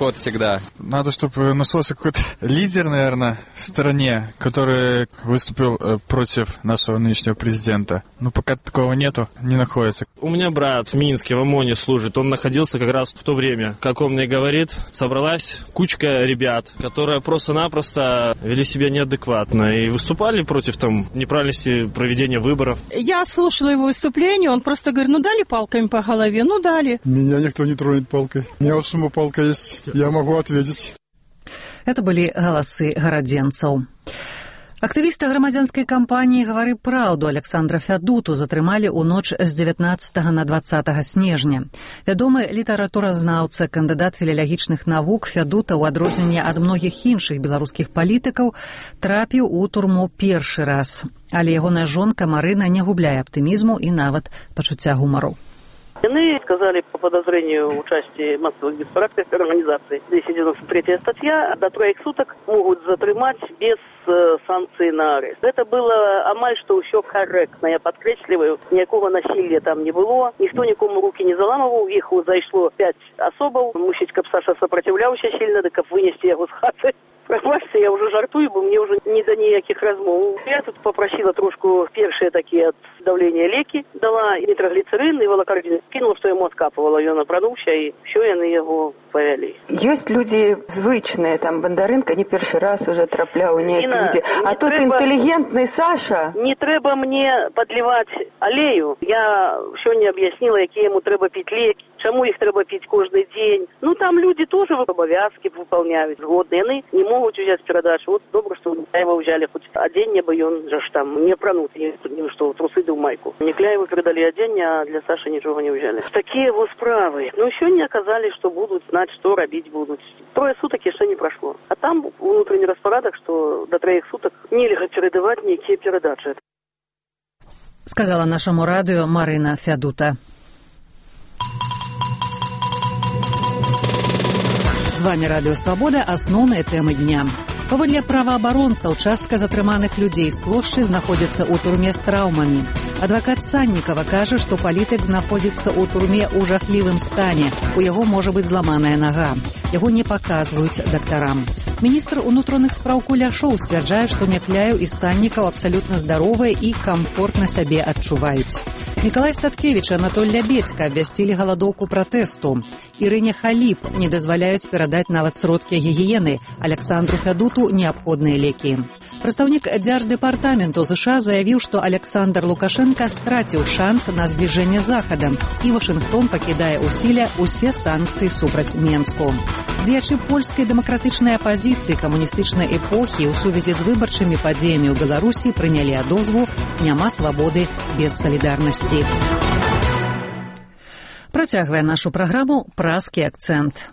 ход всегда. Надо, чтобы нашелся какой-то лидер, наверное, в стороне, который выступил против нашего нынешнего президента. Но пока такого нету, не находится. У меня брат в Минске, в ОМОНе служит. Он находился как раз в то время. Как он мне говорит, собралась кучка ребят, которые просто-напросто вели себя неадекватно и выступали против неправильности проведения выборов. Я слушала его выступление, он просто говорит, дали палками по голове, дали. Меня никто не тронет палкой. У меня вот палка есть, я могу ответить. Это были голосы гарадзенцаў. Актывіста грамадзянскай кампаніі «Гавары праўду» Александра Фядуту затрымалі ў ноч з 19 на 20 снежня. Вядомы літаратуразнаўца, кандыдат філалагічных навук Фядута, у адрозненне ад многіх іншых беларускіх палітыкаў, трапіў у турму першы раз. Але ягоная жонка Марына не губляе аптымізму і нават пачуцця гумару. Они сказали по подозрению участия в массовых беспорядках организации. 293 статья, до 3 суток могут затримать без санкций на арест. Это было амаль что все корректно, я подкречливаю. Никакого насилия там не было, никто никому руки не заламывал. Их зашло 5 особов. Мусить, как Саша сопротивлялся сильно, да как вынести его с хаты. Пробачте, я уже жартую, бо мне уже не до ніяких розмов. Я тут попросила трошку першие такие от давления леки, дала и нитроглицерин, и волокардин. Кинула, что ему откапывала, и он опронувся, и все, и на его повели. Есть люди звычные, Бондаренко не первый раз уже траплял, люди. А тут интеллигентный Саша. Не треба мне подливать аллею. Я все не объяснила, какие ему треба пить леки, чему их треба пить каждый день. Там люди тоже обовязки выполняют, згодные. Они не могут взять передачу. Вот добро, что его взяли, хоть одень, бы он же не пронут, что трусы да в майку. Некляеву передали одень, а для Саши ничего не взяли. Такие вот справы. Еще не оказали, что будут знать, что робить будут. 3 суток еще не прошло. А там внутренний распорядок, что до 3 суток нельзя передавать никакие передачи. Сказала нашему радио Марина Фядута. З вами Радыё Свабода, асноўныя тэмы дня. Паводле праваабаронцаў, частка затрыманых людзей з плошчы знаходзіцца ў турме з траўмамі. Адвакат Саннікава кажа, што палітык знаходзіцца ў турме ў жахлівым стане. У яго можа быць зламаная нага. Яго не паказваюць дактарам. Міністр унутроных спраў Куляшоў сцвярджае, што Някляеў і Саннікаў абсалютна здаровыя і камфортна сябе адчуваюць. Мікалай Статкевіч і Анатоль Лябедзька абвясцілі галадоўку пратэсту. Ірыне Халіп не дазваляюць перадаць нават сродкі гігіены. Александру Фядуту неабходныя лекі. Прадстаўнік Дзярждэпартаменту США заявіў, што Александр Лукашенко страціў шанс на збліжэнне з Захадам, і Вашынгтон пакідае ў сіле ўсе санкцыі супраць Менску. Дзеячы польскай дэмакратычнай апазіцыі камуністычнай эпохі ў сувязі з выбарчымі падзеямі ў Беларусі прынялі адозву «Няма свабоды без салідарнасці». Працягвае нашу праграму «Празкі акцэнт».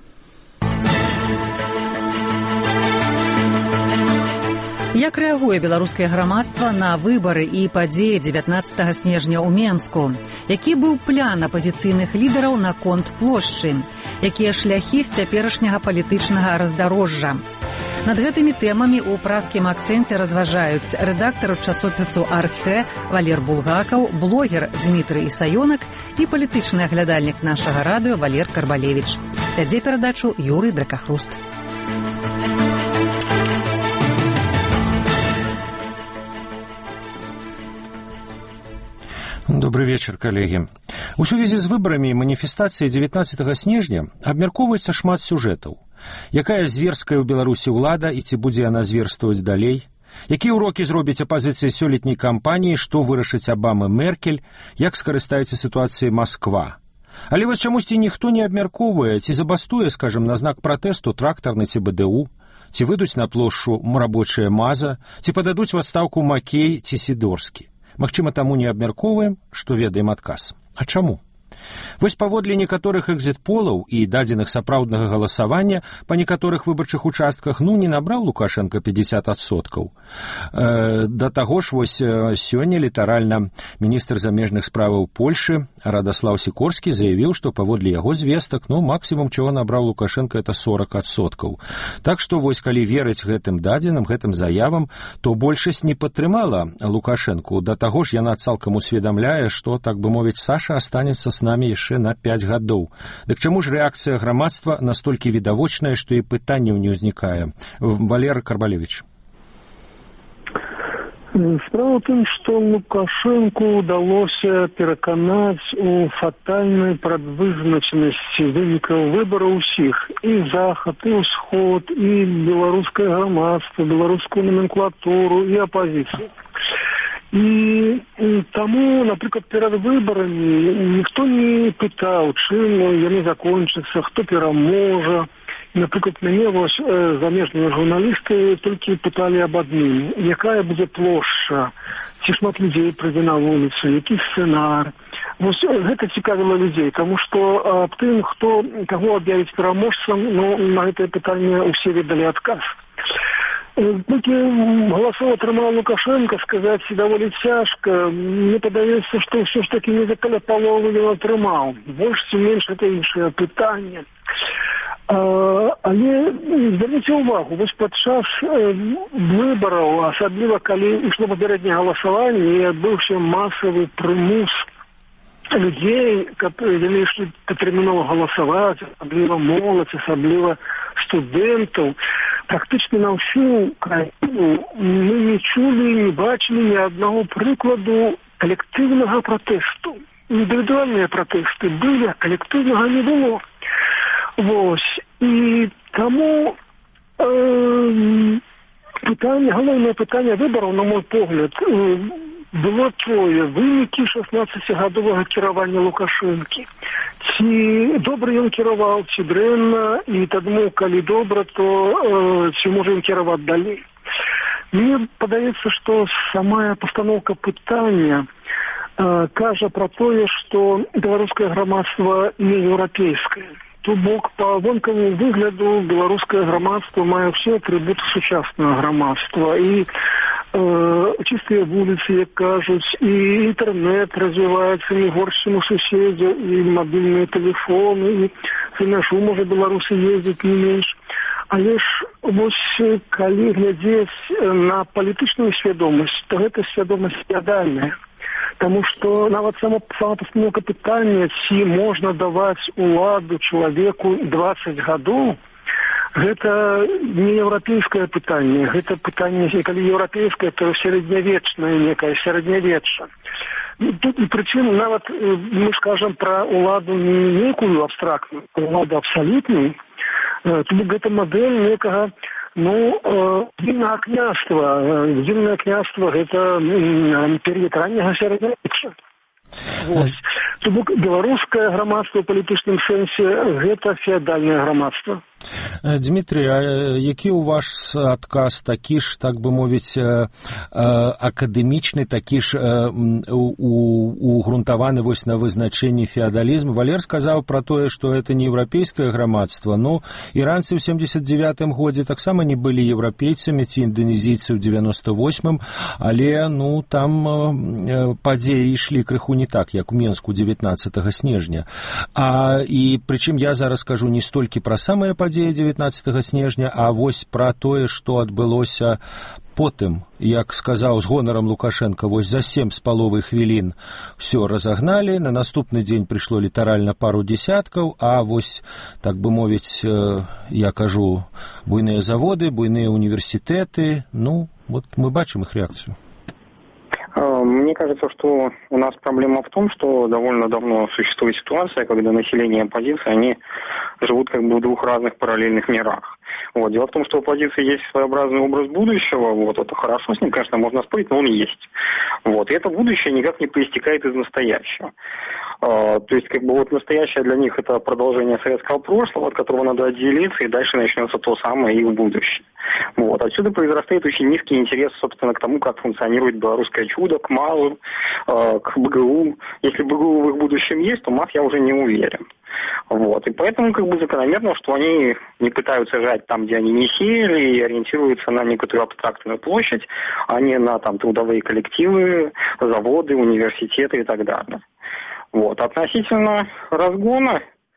Як рэагуе беларускае грамадства на выбары і падзеі 19 снежня ў Менску? Які быў план апазіцыйных лідараў наконт плошчы? Якія шляхі з цяперашняга палітычнага раздарожжа? Над гэтымі тэмамі ў празкім акцэнце разважаюць рэдактар часопісу «Архэ» Валер Булгакаў, блогер Дмітрый Ісаёнак і палітычны аглядальнік нашага радыё Валер Карбалевіч. Вядзе перадачу Юрый Дракахруст. Добрый вечер, коллеги. У сувязі з выбарамі і маніфестацыяй 19 снежня абмяркоўваецца шмат сюжэтаў. Якая зверская ў Беларусі ўлада і ці будзе яна зверствоваць далей? Якія ўрокі зробіць апазіцыя сёлетняй кампаніі, што вырашыць Абама Меркель, як скарыстаецца сітуацыяй Масква? Але вось чамусьці ніхто не абмяркоўвае, ці забастуе, скажам, на знак пратэсту трактарны ці БДУ, ці выйдуць на плошчу рабочая Маза, ці пададуць у адстаўку Макей ці Сідорскі. Магчыма, таму не абмяркоўваем, што ведаем адказ. А чаму? Вось паводле некаторых экзіт-полаў і дадзеных сапраўднага галасавання па некаторых выбарчых участках не набраў Лукашенко 50%. Да таго ж вось сёння літаральна міністр замежных справаў Польшы Радаслаў Сікорскі заявіў, што паводле яго звестак, максімум, чаго набраў Лукашенко, это 40%. Так што вось калі верыць гэтым дадзеным, гэтым заявам, то большасць не падтрымала Лукашенку. Да таго ж яна цалкам усведамляе, што, так бы мовіць, Саша астанецца с нами нами яшчэ на 5 гадоў. Дык чаму ж рэакцыя грамадства настолькі відавочная, што і пытанняў не ўзнікае? Валерий Карбалевич. Справа в тым, што Лукашенку ўдалося пераканаць у фатальнай прадвызначанасці вынікаў выбараў усіх. І Захад, і Ўсход, і беларускае грамадства, беларускую номенклатуру, і апазіцыю. І таму, напрыклад, перад выбарамі ніхто не пытаў, чым яны закончацца, хто пераможа. Напрыклад, мяне вось замежныя журналісты толькі пыталі аб адным. Якая будзе плошча? Ці шмат людзей прыйдзе на вуліцу? Які сцэнар? Вось гэта цікавіла людзей, таму што аб тым, каго аб'явіць пераможцам, на гэтае пытанне ўсе ведалі адказ. Толькі галасоў атрымаў Лукашенко, сказаць даволі цяжка. Мне падаецца, што ўсё ж такі не за каля паловы ён атрымаў. Больш ці менш гэта іншае пытанне. Але зверніце ўвагу, вось падчас выбараў, асабліва калі ішло папярэдняе галасаванне, адбыўся масавы прымус людзей, каб яны ішлі тэрмінова галасаваць, асабліва моладзь, асабліва студэнтаў. Практычна на ўсю краіну мы не чулі, не бачылі ні аднаго прыкладу калектыўнага пратэсту. Індывідуальныя пратэсты былі, а калектыўнага не было. Вось. І таму галоўнае пытанне выбараў, на мой погляд, было тое: вынікі 16-гадовага кіравання Лукашэнкі. Ці добра ён кіраваў, ці дрэнна, і таму, калі добра, то ці можа ён кіраваць далей. Мне падаецца, што самая пастаноўка пытання кажа пра тое, што беларускае грамадства не еўрапейскае. То бок, па вонкавому выгляду беларускае грамадства мае ўсе атрыбуты сучаснага грамадства. І чыстыя вуліцы, як кажуць, і інтэрнэт развіваецца не горш, чым у суседзяў, і мабільныя тэлефоны, і за мяжу, можа, беларусы ездзяць не менш. Але ж вось калі глядзець на палітычную свядомасць, то гэта свядомасць феадальная. Таму што нават сама пастаноўка пытання, ці можна даваць уладу чалавеку 20 гадоў, гэта не еўрапейскае пытанне. Гэта пытанне, калі еўрапейскае, то сярэднявечнае некае, сярэднявечча. Тут і прычым нават мы скажам пра уладу не некую абстрактную, уладу абсалютную, то гэта мадэль некага единное княства. Единое княство – это период раннего сярэднявечча. То бок беларускае грамадства ў палітычным сэнсе гэта феадальнае грамадства. Дмітрий, а які у вас адказ такі ж, так бы мовіць, акадэмічны, такі ж угрунтаваны вось на вызначэнні феадалізму? Валер сказаў пра тое, што гэта не еўрапейскае грамадства. Іранцы ў 79-м годзе таксама не былі еўрапейцамі, ці інданезійцы ў 98-м, але там падзеі ішлі крыху не так, як у Менску 19 снежня. І прычым я зараз кажу не столькі пра самыя падзеі 19 снежня, а вось пра тое, што адбылося потым, як сказаў з гонарам Лукашенко, вось за 7,5 хвілін все разагналі, на наступны дзень прыйшло літаральна пару десяткаў, а вось, так бы мовіць, я кажу, буйныя заводы, буйныя універсітэты, вот мы бачым іх реакцию. Мне кажется, что у нас проблема в том, что довольно давно существует ситуация, когда население и оппозиция, они живут как бы в двух разных параллельных мирах. Дело в том, что у оппозиции есть своеобразный образ будущего, это хорошо, с ним, конечно, можно спорить, но он есть. И это будущее никак не проистекает из настоящего. То есть, настоящее для них это продолжение советского прошлого, от которого надо отделиться, и дальше начнется то самое их будущее. Отсюда произрастает очень низкий интерес, собственно, к тому, как функционирует белорусское чудо, к МАЗу, к БГУ. Если БГУ в их будущем есть, то МАЗ я уже не уверен. И поэтому закономерно, что они не пытаются жать там, где они не сеяли, и ориентируются на некоторую абстрактную площадь, а не на трудовые коллективы, заводы, университеты и так далее. Относительно разгона,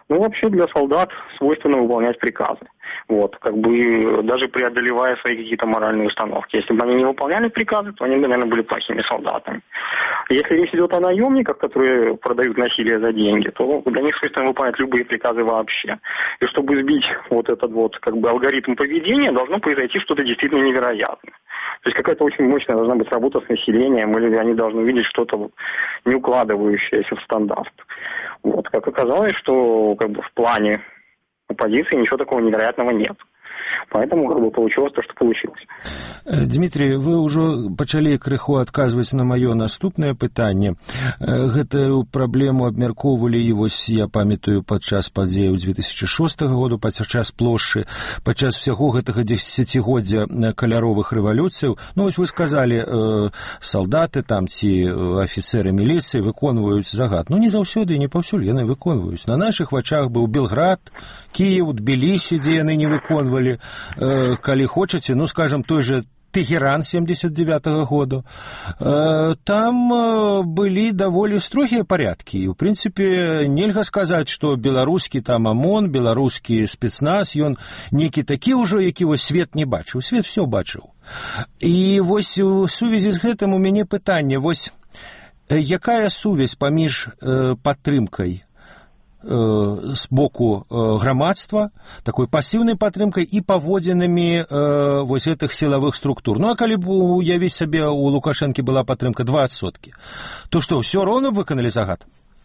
Ну, вообще для солдат свойственно выполнять приказы. Вот, как бы даже преодолевая свои какие-то моральные установки. Если бы они не выполняли приказы, то они бы, наверное, были плохими солдатами. Если речь идет о наемниках, которые продают насилие за деньги, то для них свойственно выполнять любые приказы вообще. И чтобы сбить вот этот вот как бы алгоритм поведения, должно произойти что-то действительно невероятное. То есть какая-то очень мощная должна быть работа с населением, или они должны видеть что-то не укладывающееся в стандарт. Вот, как оказалось, что как бы в плане оппозиции ничего такого невероятного нет. Поэтому как бы получилось то, что получилось. Дмитрий, вы ўжо пачалі крыху адказваць на маё наступнае пытанне. Гэтую праблему абмяркоўвалі, і вось я памятаю падчас падзеяў 2006 году, падчас плошчы, падчас усяго гэтага дзесяцігоддзя каляровых рэвалюцыяў. Ну вось вы сказалі, салдаты там ці афіцэры міліцыі выконваюць загад. Ну не заўсёды і не паўсюль яны выконваюць. На нашых вачах быў Белград, Кіеў, Тбілісі, дзе яны не выконвалі. Калі хочаце, ну, скажем, той же Тегеран 79-го году, там былі даволі строгія парядкі. І, ў прынцыпе, нельга сказаць, што беларускі там ОМОН, беларускі спецназ, ён некі такі ўжо, які вось свет не бачыў. Свет все бачыў. І вось у сувязі з гэтым у мяне пытанне, вось якая сувязь паміж падтрымкай з боку грамадства, такой пасіўнай падтрымкай і паводзінамі вось гэтых сілавых структур. Ну, а калі б уявіць сабе у Лукашэнкі была падтрымка 2%, то што, ўсё роўна выканалі загад?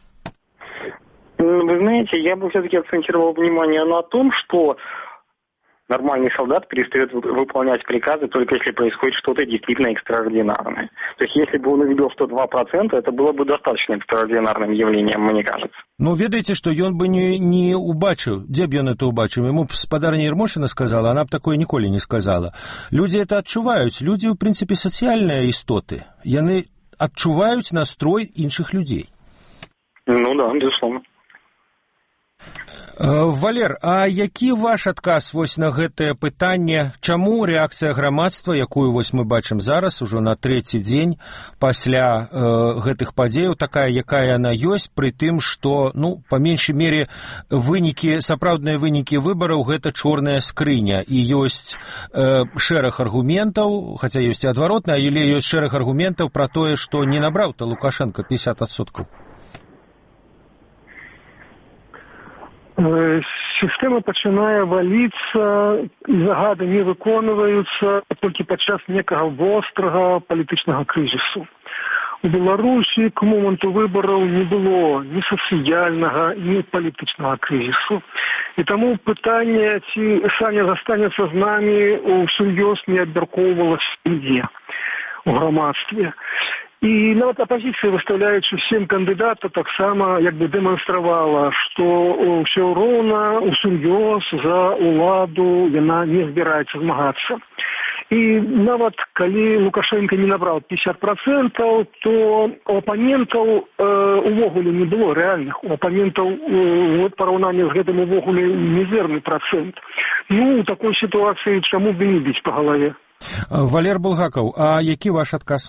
Вы знаете, я бы все-таки акцентировал внимание на том, что нормальный солдат перестает выполнять приказы только если происходит что-то действительно экстраординарное. То есть если бы он увидел 102%, это было бы достаточно экстраординарным явлением, мне кажется. Ну, ведаеце, што ён бы не убачыў. Дзе б ён это убачыў? Яму б спадарня Ермошына сказала, она б такое ніколі не сказала. Людзі это адчуваюць. Людзі, ў прынцыпе, сацыяльныя істоты. Яны адчуваюць настрой іншых людзей. Ну да, безусловно. Валер, а які ваш адказ вось на гэтае пытанне, чаму рэакцыя грамадства, якую вось мы бачым зараз, ужо на 3-й дзень пасля гэтых падзеяў, такая, якая яна ёсць, пры тым, што, ну, па меншай мере, вынікі, сапраўдныя вынікі выбараў гэта чорная скрыня, і ёсць шэраг аргументаў, хаця ёсць і адваротна, але ёсць шэраг аргументаў пра тое, што не набраў-то Лукашенко 50%. Сістэма пачынае валіцца, загады не выконваюцца толькі падчас некага вострага палітычнага крызісу. У Беларусі к моманту выбараў не было ні сацыяльнага, ні палітычнага крызісу. І таму пытанне, ці Саня застанецца з намі, усур'ёз не абмяркоўвалася нідзе у грамадстве. І нават апозіцыя, выставляючы 7 кандыдатаў, таксама як бы дэманстравала, што ўсё роўна усур'ёз за ўладу яна не збіраецца змагацца. І нават калі Лукашенко не набраў 50%, то у апанентаў увогуле не было рэальных. У апанентаў у параўнанні з гэтым увогуле мізэрны процент. Ну, у такой сітуацыі чаму бы не біць па галаве? Валер Булгаков, а які ваш адказ?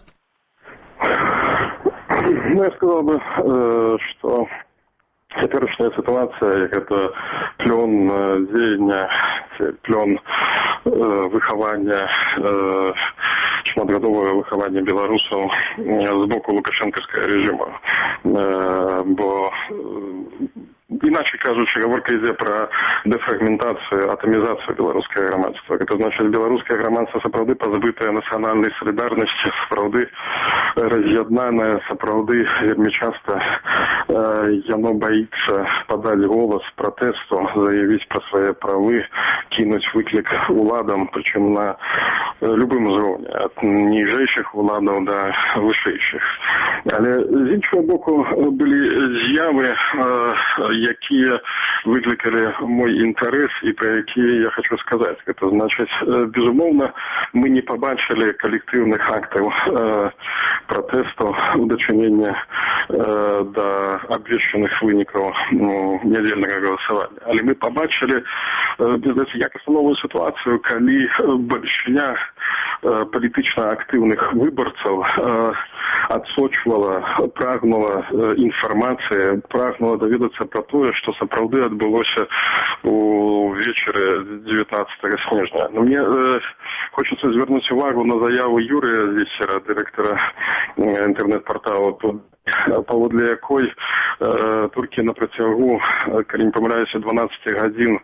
Ну, я сказал бы, что цяперашняя ситуация, это плён дзеяння, плён выхавання, шматгадовае выхаванне беларусаў з боку лукашэнкаўскага режима. Бо иначе кажучи, гаворка ідзе пра дэфрагментацыю, атамізацыю беларускага грамадства. Гэта значыць, беларускае грамадства сапраўды пазбытае нацыянальнай салідарнасці, сапраўды раз'яднанае, сапраўды вельмі часта яно баіцца падаць голас пратэсту, заявіць пра свае правы, кінуць выклік уладам, прычым на любым узроўні, ад ніжэйшых уладаў да вышэйшых. Але з іншого боку былі з'явы, якія выклікалі мой інтарэс і пра якія я хочу сказаць. Гэта значыць, безумоўна, мы не пабачылі калектыўных актаў пратэсту у дачынення да абвешчаных вынікаў нядзельнага галасавання. Але мы пабачылі якасна новую сітуацыю, калі бальшыня палітычна актыўных выбарцаў адсочвала, прагнула інфармацыі, прагнула даведацца пра тое, што сапраўды адбылося увечары 19 снежня. Но мне хочется звярнуць увагу на заяву Юрия Весера, директора интернет-портала, паводле якой Туркія на працягу, калі не памыляюся, 12 гадзін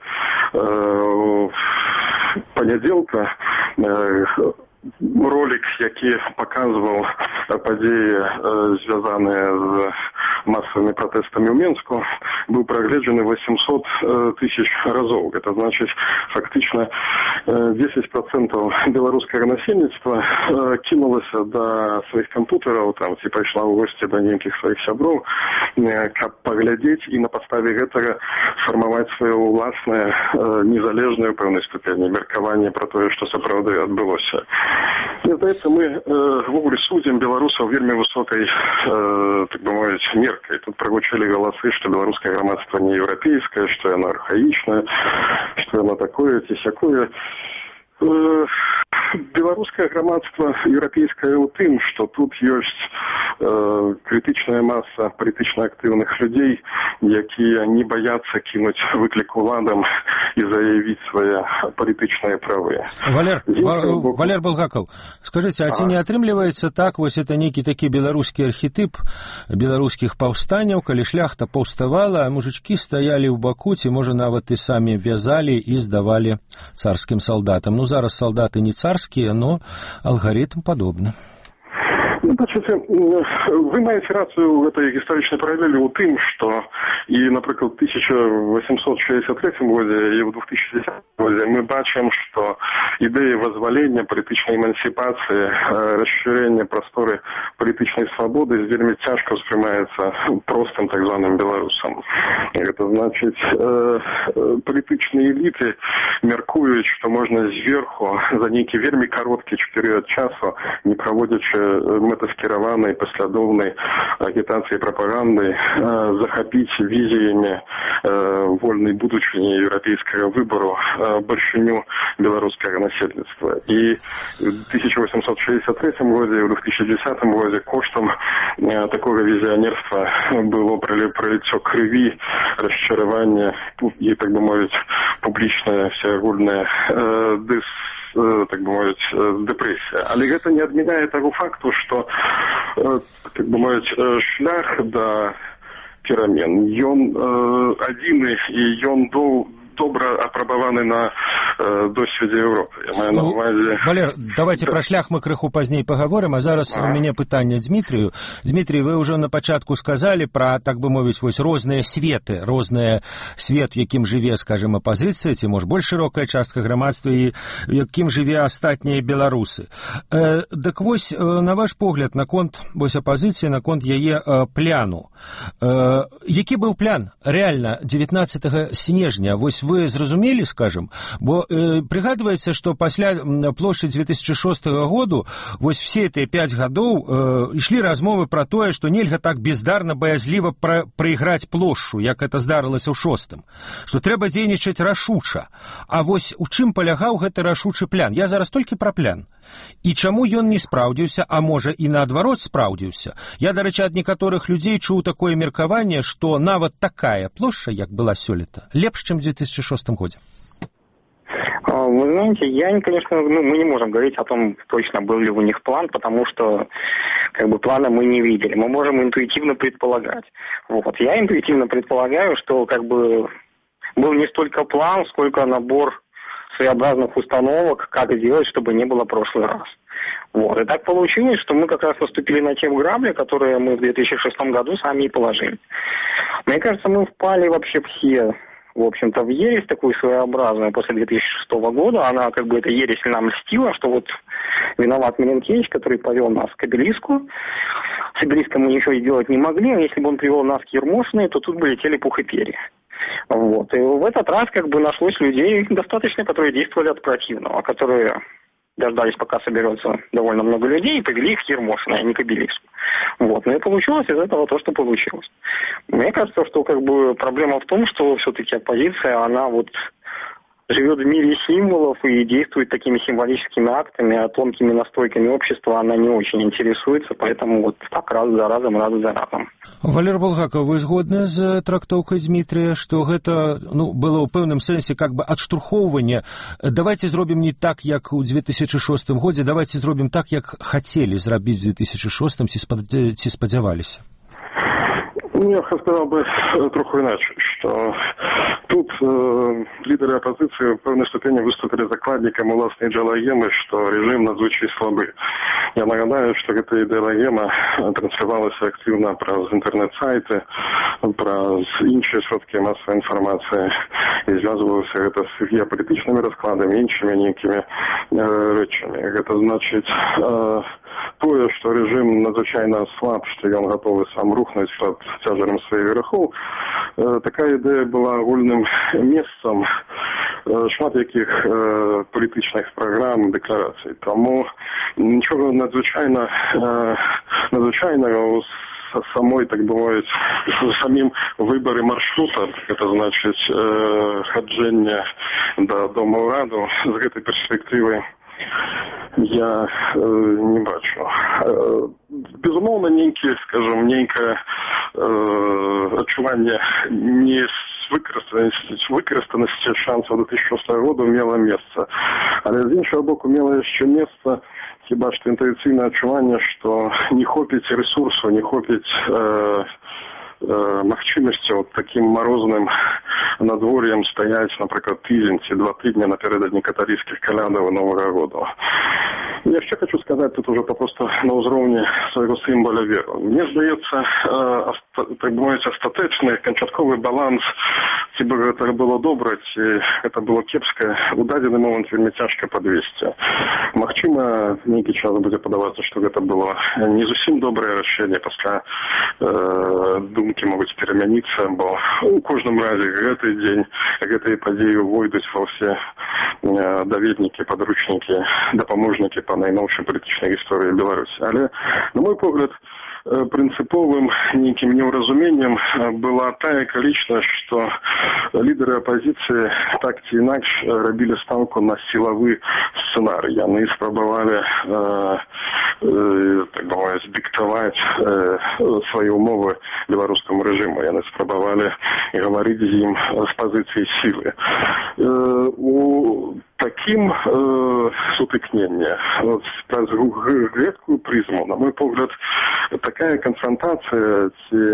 панядзелка ролик, які показывал падзеі, звязаныя з массовыми протестами в Минску, был прогледжены 800 тысяч разов. Это значит, фактично 10% белорусского насельніцтва кинулось до своих компьютеров, там, и пришла в гости до неких своих сябров, как поглядеть и на подставе этого формовать свое властное, незалежное в певной степени меркование про то, что сапраўды отбылося. Мне здаецца, мы ввогуле судзім беларусаў вельмі высокай, так бы мовіць, меркай. Тут прагучалі галасы, што беларускае грамадства не еўрапейскае, што яно архаічнае, што яно такое ці сякое. Беларускае грамадства еўрапейскае ў тым, што тут ёсць крытычная маса палітычна актыўных людзей, якія не баяцца кінуць выклік уладам і заявіць свае палітычныя правы. Валер Булгаков, скажите, а ці не атрымліваецца так, вось это нейкі такі беларускі архетып беларускіх паўстанняў, калі шляхта паўставала, а мужичкі стаялі ў баку, ці можа нават і самі вязалі і здавалі царскім салдатам. Ну, зараз солдаты не царские, но алгоритм подобный. Ну, бачыце, вы маеце рацыю в этой гістарычнай паралелі ў тым, што і, напрыклад, в 1863 годзе і в 2010 годзе мы бачым, што ідэя вызвалення, палітычнай эмансіпацыі, расширення прасторы палітычнай свабоды вельмі цяжка ўспрымаецца простым так званым беларусам. Гэта значыць, палітычныя эліты мяркуюць, што можна зверху за нейкі вельмі кароткі перыяд часу, не праводзячы мэтаскіраванай, паслядоўнай агітацыі прапаганды, захапіць візіямі вольнай будучыні еўрапейскага выбару бальшыню беларускага насельніцтва. І в 1863 годзе і в 2010 годзе коштам такога візіянерства было проліццё крыві, расчараванне і, так бы мовіць, публічная всеагульная так бы мовіць, дэпрэсія. Але гэта не адмяняе таго факту, што, так бы мовіць, шлях да перамен, ён адзіны і ён добра апрабаваны на досведзе Европы. Я маю на увазе... Валер, давайте про шлях мы крыху пазней поговорим, а зараз у мяне пытанне Дмітрію. Дмітрий, вы ўжо на пачатку сказали про, так бы мовіць, вось розныя светы, розныя свет, якім жыве, скажем, апозіцыя, ці, можа, больш шырокая частка грамадства і якім жыве астатнія беларусы. Дык вось, на ваш погляд, наконт вось апозіцыі, наконт яе пляну. Які быў плян? Реально, 19 снежня, вось вы зразумелі, скажем, бо прыгадваецца, што пасля плошчы 2006 году вось все эти 5 гадоў ішлі размовы пра тое, што нельга так бездарна, баязліва прайграць плошчу, як это здарылася ў 6-м, што трэба дзейнічаць рашуча. А вось у чым палягаў гэты рашучы плян? Я зараз толькі пра плян. І чаму ён не спраўдзіўся, а можа і наадварот спраўдзіўся? Я, дарэчы, ад некаторых людзей чуў такое меркаванне, што нават такая плошча, як была сёлета, лепш, чым в 2006 году. Вы знаете, конечно, мы не можем говорить о том, точно был ли у них план, потому что, плана мы не видели. Мы можем интуитивно предполагать. Вот. Я интуитивно предполагаю, что, был не столько план, сколько набор своеобразных установок, как сделать, чтобы не было в прошлый раз. Вот. И так получилось, что мы как раз наступили на те грабли, которые мы в 2006 году сами и положили. Мне кажется, мы впали вообще все, в общем-то, в ересь такую своеобразную после 2006 года. Она, эта ересь нам льстила, что вот виноват Миленкевич, который повел нас к обелиску. С обелиском мы ничего сделать не могли, а если бы он привел нас к Ермошиной, то тут бы летели пух и перья. Вот. И в этот раз нашлось людей достаточно, которые действовали от противного, которые дождались, пока соберется довольно много людей, и повели их к Ермошиной, а не к обелиску. Вот. Ну и получилось из этого то, что получилось. Мне кажется, что проблема в том, что все-таки оппозиция, она живет в мире символов и действует такими символическими актами, а тонкими настройками общества она не очень интересуется, поэтому вот так раз за разом. Валер Булгаков, вы згодны з трактоўкай Дмітрия, што гэта было ў пэўным сэнсе как бы адштурхоўванне. Давайте зробім не так, як у 2006 годзе, давайте зробім так, як хацелі зрабіць у 2006 ці спадзяваліся. Я сказал бы троху иначе, что тут лидеры оппозиции в певной степени выступили закладником власной идеологемы, что режим надзвычай слабый. Я нагадаю, что эта идеологема транслировалась активно праз интернет-сайты, праз іншие сродки массовой информации, и связывалось это с геополитичными раскладами, іншими некими речами. Это значит тое, что режим надзвычайно слаб, что он готов сам рухнуть под тяжером своих грехов. Такая идея была агульным месцам шмат яких політичних програм, декларацій. Тому нічого надзвичайного самой, так бы мовить, самим выборы маршрута, это значит ходжение до Дома Раду, с этой перспективы я не бачу. Безумовно, нейкое адчуванне не выкарыстанасці шансаў 2006 года мела месца. Але з іншого боку мела яшчэ месца хіба што інтуіцыйнае адчуванне, што не хопіць ресурсу, не хопіць магчымасці вот таким морозным надвор'ем стаять, например, тыдзень ці 2 тыдня напередадні каталійскіх калядаў і Новага года. Я еще хочу сказать тут уже просто на уровне своего символа веры. Мне здається, так бы мовить, остаточный, кончатковый баланс, ці бы это было добре, ці это было кепска, у дадзены момент вельмі цяжка подвесці. Магчыма, нейкі час будзе падавацца, што гэта было не зусім добрае рашэнне, пасля думкі могуць перамяніцца, бо у кожным разе гэты дзень, гэтыя падзеі увойдуць ва ўсе даведнікі, падручнікі, дапаможнікі по найноўшай палітычнай гісторыі Беларусі. Але, на мой погляд, принциповым неким неуразумением была та околичность, что лидеры оппозиции так ці інакш робили ставку на силовый сценарий. Они спробовали, так бы мовить, диктовать свои умовы белорусскому режиму. Они спробовали говорить с ним с позиции силы. У таким сутыкнення, вот, праз редкую призму, на мой погляд, такая концентрация,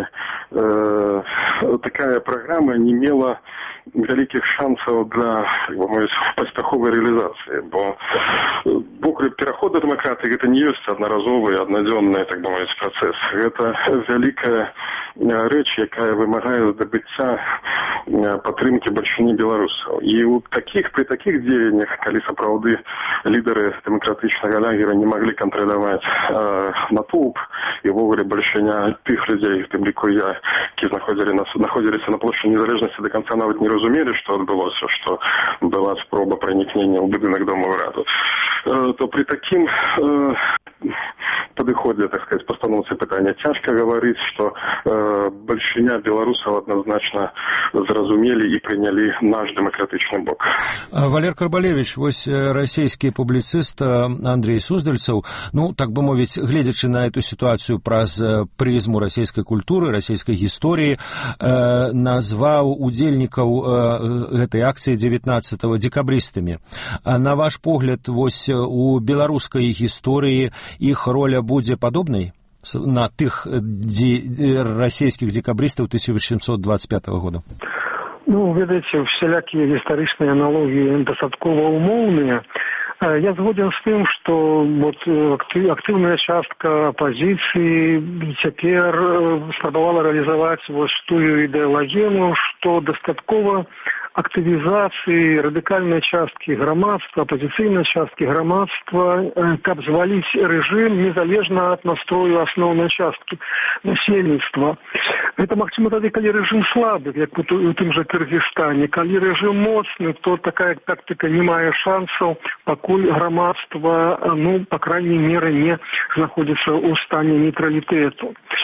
такая программа не имела великих шансов для паспяховой реализации. Бо переход до демократии это не есть одноразовый, одноденный, так бы мовить, процесс. Это великая речь, якая вымагае здабыцця падтрымкі бальшыні беларусаў. І при таких дзеяннях, калі сапраўды лідары дэмакратычнага лагера не маглі кантраляваць натоўп і ўвогуле бальшыня тых людзей, в тым ліку я, які знаходзіліся на плошчы незалежнасці, до конца нават не разумелі, што адбылося, што была спроба пранікнення ў будынак Дома Раду, то при такім подыходе, так сказать, постановцы пытання цяжка говорить, что бальшыня беларусаў однозначно зразумелі і прынялі наш дэмакратычны бок. Валер Карбалевич, вось расійскі публіцыст Андрей Суздальцаў, так бы мовіць, гледзячы на эту ситуацию праз прызму расійскай культуры, расійскай гісторыі, назваў удзельнікаў гэтай акцыі 19-го декабрыстамі. На ваш погляд, вось у беларускай гісторыі іх роля будзе падобнай на тых расійскіх декабрыстаў 1725 года? Ведаеце, всялякія гістарычныя аналогіі дастаткова умоўныя. Я згоден с тем, что активная частка оппозиции теперь спробовала реализовать ту идеологему, что достатково активизации радикальной частки громадства, оппозиционной частки громадства, как звалить режим незалежно от настрою основной частки насельніцтва. Это магчыма тады, калі режим слабы, як у тым же Кыргызстане. Калі режим моцны, то такая тактика не мае шансаў, пакуль громадство, по крайней мере, не знаходится у стане нейтралитету.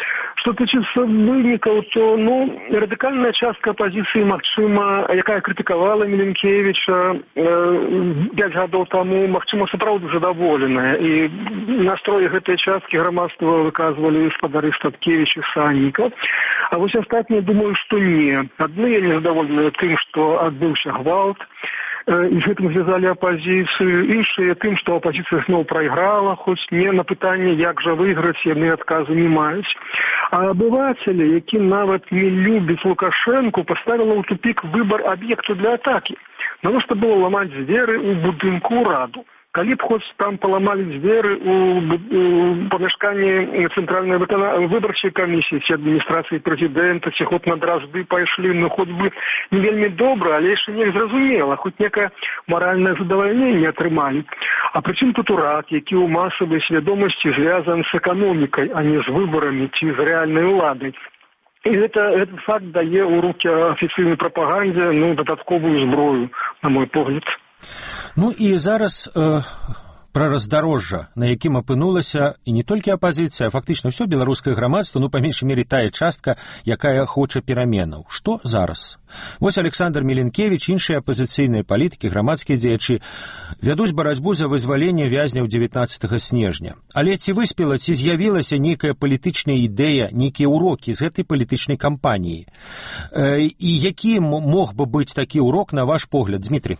Что тычыцца вынікаў, то радыкальная частка апозіцыі, магчыма, якая крытыкавала Міленкевіча 5 гадоў таму, магчыма, сапраўды задаволеная. І настроі гэтай часткі грамадства выказвалі спадары Статкевіч і Саннікаў. А вось астатнія думаю, што не. Адныя незадаволеныя тым, што адбыўся гвалт, і з гэтым звязалі апозіцыю, іншыя тым, што апозіцыя зноў прайграла, хоць не на пытанне, як жа выйграць, яны адказу не маюць. А абывацелі, які нават не любяць Лукашэнку, паставіла ў тупік выбар аб'екту для атакі. Навошта было ламаць дзверы ў будынку ўраду? Калі б хоць там паламалі дзверы ў памяшканні цэнтральнай выбарчай камісіі ці адміністрацыі прэзідэнта, ці хоць на дразды пайшлі, хоць бы не вельмі добра, але яшчэ не зразумела, хоць некае маральнае задавальненне атрымалі. А прычым тут урад, які ў масавай свядомасці звязан з эканомікай, а не з выбарамі ці з рэальнай уладай. І этот факт дае ў рукі афіцыйнай прапагандзе дадатковую зброю, на мой погляд. І зараз пра раздарожжа, на якім апынулася і не толькі апазіцыя, а фактычна ўсё беларускае грамадства, па меншай мере тая частка, якая хоча пераменаў. Што зараз? Вось Александр Міленкевіч, іншыя апазіцыйныя палітыкі, грамадскія дзеячы вядуць барацьбу за вызваленне вязняў 19 снежня. Але ці выспела, ці з'явілася нейкая палітычная ідэя, нейкія ўрокі з гэтай палітычнай кампаніі? І які мог бы быць такі ўрок, на ваш погляд, Дмитрий?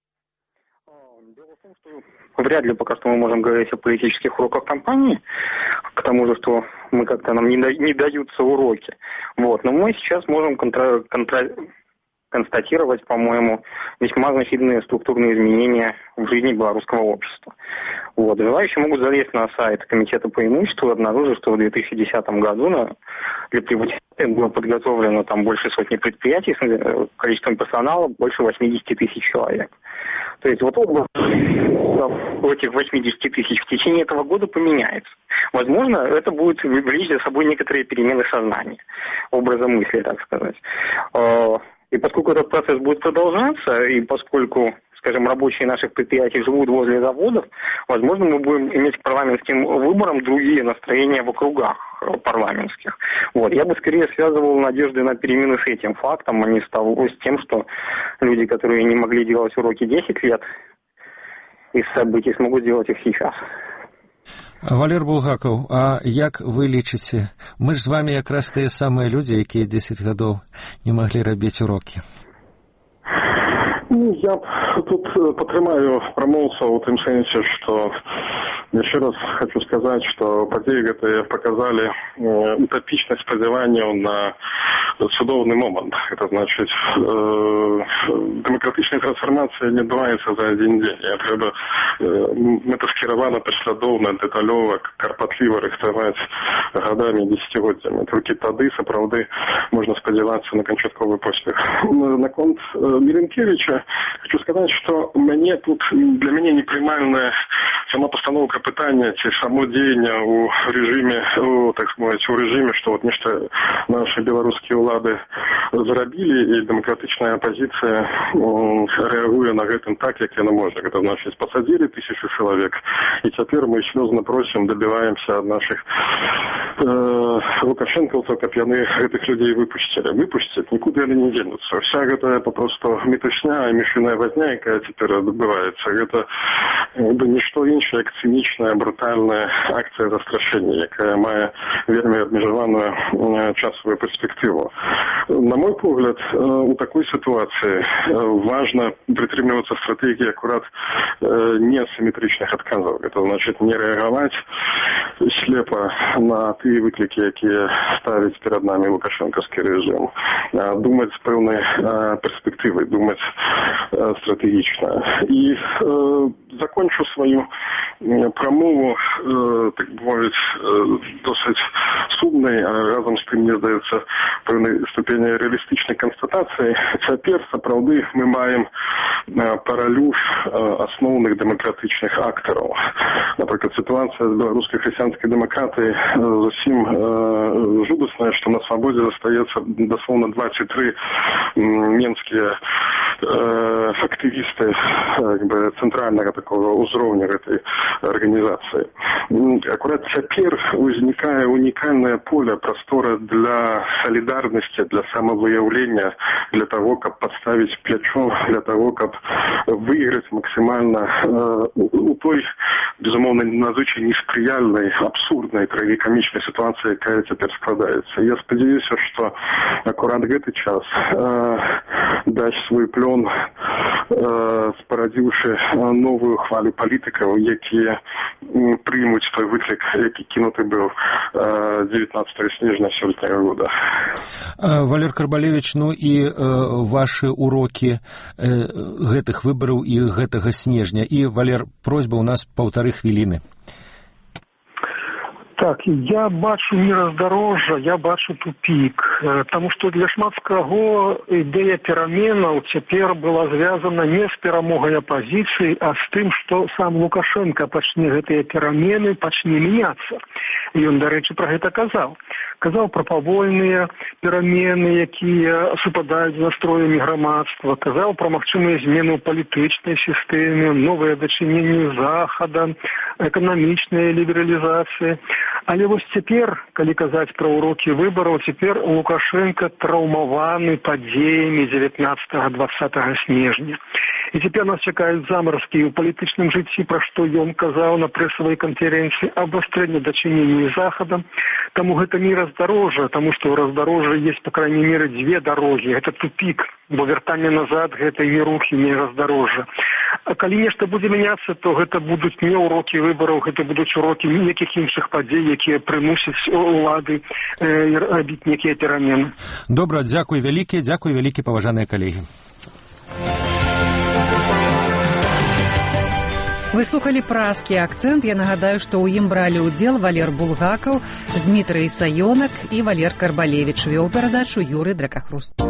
Вряд ли пока что мы можем говорить о политических уроках кампании, к тому же, что мы как-то нам не даются уроки. Но мы сейчас можем констатировать, по-моему, весьма значительные структурные изменения в жизни белорусского общества. Желающие могут залезть на сайт Комитета по имуществу и обнаружить, что в 2010 году для приватизации было подготовлено там больше сотни предприятий с количеством персонала больше 80 тысяч человек. То есть этих 80 тысяч в течение этого года поменяется. Возможно, это будет влечь за собой некоторые перемены сознания, образа мысли, так сказать. И поскольку этот процесс будет продолжаться, и поскольку, скажем, рабочие наших предприятий живут возле заводов, возможно, мы будем иметь к парламентским выборам другие настроения в округах парламентских. Я бы скорее связывал надежды на перемены с этим фактом, а не с тем, что люди, которые не могли делать уроки 10 лет из событий, смогут делать их сейчас. Валер Булгаков, а як вы лічыце? Мы ж з вами якраз тыя самыя людзі, якія 10 гадоў не маглі рабіць урокі. Я тут падтрымаю прамоўца ў тым сэнсе, што еще раз хочу сказать, что подеи гэтыя показали утопичность спадзяванняў на цудоўны момент. Это значит, демократичная трансформация не адбываецца за один день. Трэба это скіравана паслядоўна, дэталёва, карпатліва рыхтаваць гадамі, десятигоддзямі. Толькі тады сапраўды можна спадзявацца на канчатковы поспех. Наконт Міленкевіча хочу сказать, что для меня непрымальная сама постановка пытання ці само дзеянне ў рэжыме, так сказать, у рэжыме, што нешта наши беларускія ўлады зарабілі, і дэмакратычная апозіцыя рэагуе на гэтым так, як яна можа. Гэта значыць, пасадзілі 1000 чалавек, і цяпер мы слёзна просім, добіваемся ад наших лукашэнкаўцаў, каб яны гэтых людзей выпусцілі. Выпусцяць, нікуды яны не денуцца. Вся гэтая попросту мітусня і мішыная вазня, якая цяпер адбываецца, гэта нішто іншае, як цынічная, брутальная акцыя застрашэння, якая мае вельмі абмежаваную часовую перспективу. На мой погляд, у такой ситуации важно притримываться стратегии аккурат неасимметричных отказов. Это значит не реагировать слепо на те выклики, которые ставит перед нами лукашенковский режим, а думать с певной перспективой, думать стратегично. И закончу свою промову, так мовить, досить сумной, а разом з тим, мені здається, певної ступені реалістичної констатації. Тепер, справді, ми маємо паралюш основних демократичних акторів. Наприклад, ситуація з білоруської християнської демократії зовсім жудосна, що на свободі залишається дословно 23 мінські актывісты цэнтральнага такого ўзроўня гэтай арганізацыі. Акурат цяпер узнікае унікальнае поле, прастора для солідарнасці, для самовыяўлення, для того, каб падставіць плячо, для того, каб выйграць максімальна у той, безумоўна, надзвычай неспрыяльнай, абсурднай, трагікамічнай сітуацыі, якая цяпер складаецца. Я спадзяюся, што акурат гэты час дасць свой плён, спарадзіўшы новую хвалю палітыкаў, якія прымуць той выклік, які кінуты быў 19 снежня сёлетняга года. Валер Карбалевич, ну і ваши урокі гэтых выбараў і гэтага снежня. І, Валер, просьба у нас 1,5 хвіліны. Так, я бачу не раздарожжа, я бачу тупик. Таму што для шмат каго ідэя пераменаў цяпер была звязана не з перамогай апазіцыі, а з тым, што сам Лукашенко пачне гэтыя перамены, пачне мяняцца. І ён, дарэчы, пра гэта казаў. Казаў пра павольныя перамены, якія супадаюць з настроямі грамадства. Казаў пра магчымыя змены ў палітычнай сістэме, новыя дачыненні з Захадам, эканамічная лібералізацыя. Але вось цяпер, калі казаць пра урокі выбараў, цяпер Лукашенко траўмаваны падзеямі 19-20 снежня. І цяпер нас чакаюць замаразкі ў палітычным жыцці, пра што ён казаў на прэсавай канферэнцыі, абвастрэнне дачынення з Захадам. Таму гэта не раздарожжа, таму што ў раздарожжа ёсць, па крайней меры, 2 дарогі. Гэта тупик, бо вяртанне назад гэта не рухі, не раздарожжа. А калі нешта будзе мяняцца, то гэта будуць не урокі выбараў, гэта будуць урокі ніякіх іншых падзей, якія прымусяць улады рабіць некія перамены. Добра, дзякуй вялікі, паважаныя калегі. Вы слухали празкі акцэнт. Я нагадаю, што ў ім бралі ўдзел Валер Булгакаў, Змітрый Саёнак і Валер Карбалевич. Вёў перадачу Юрый Дракахруст.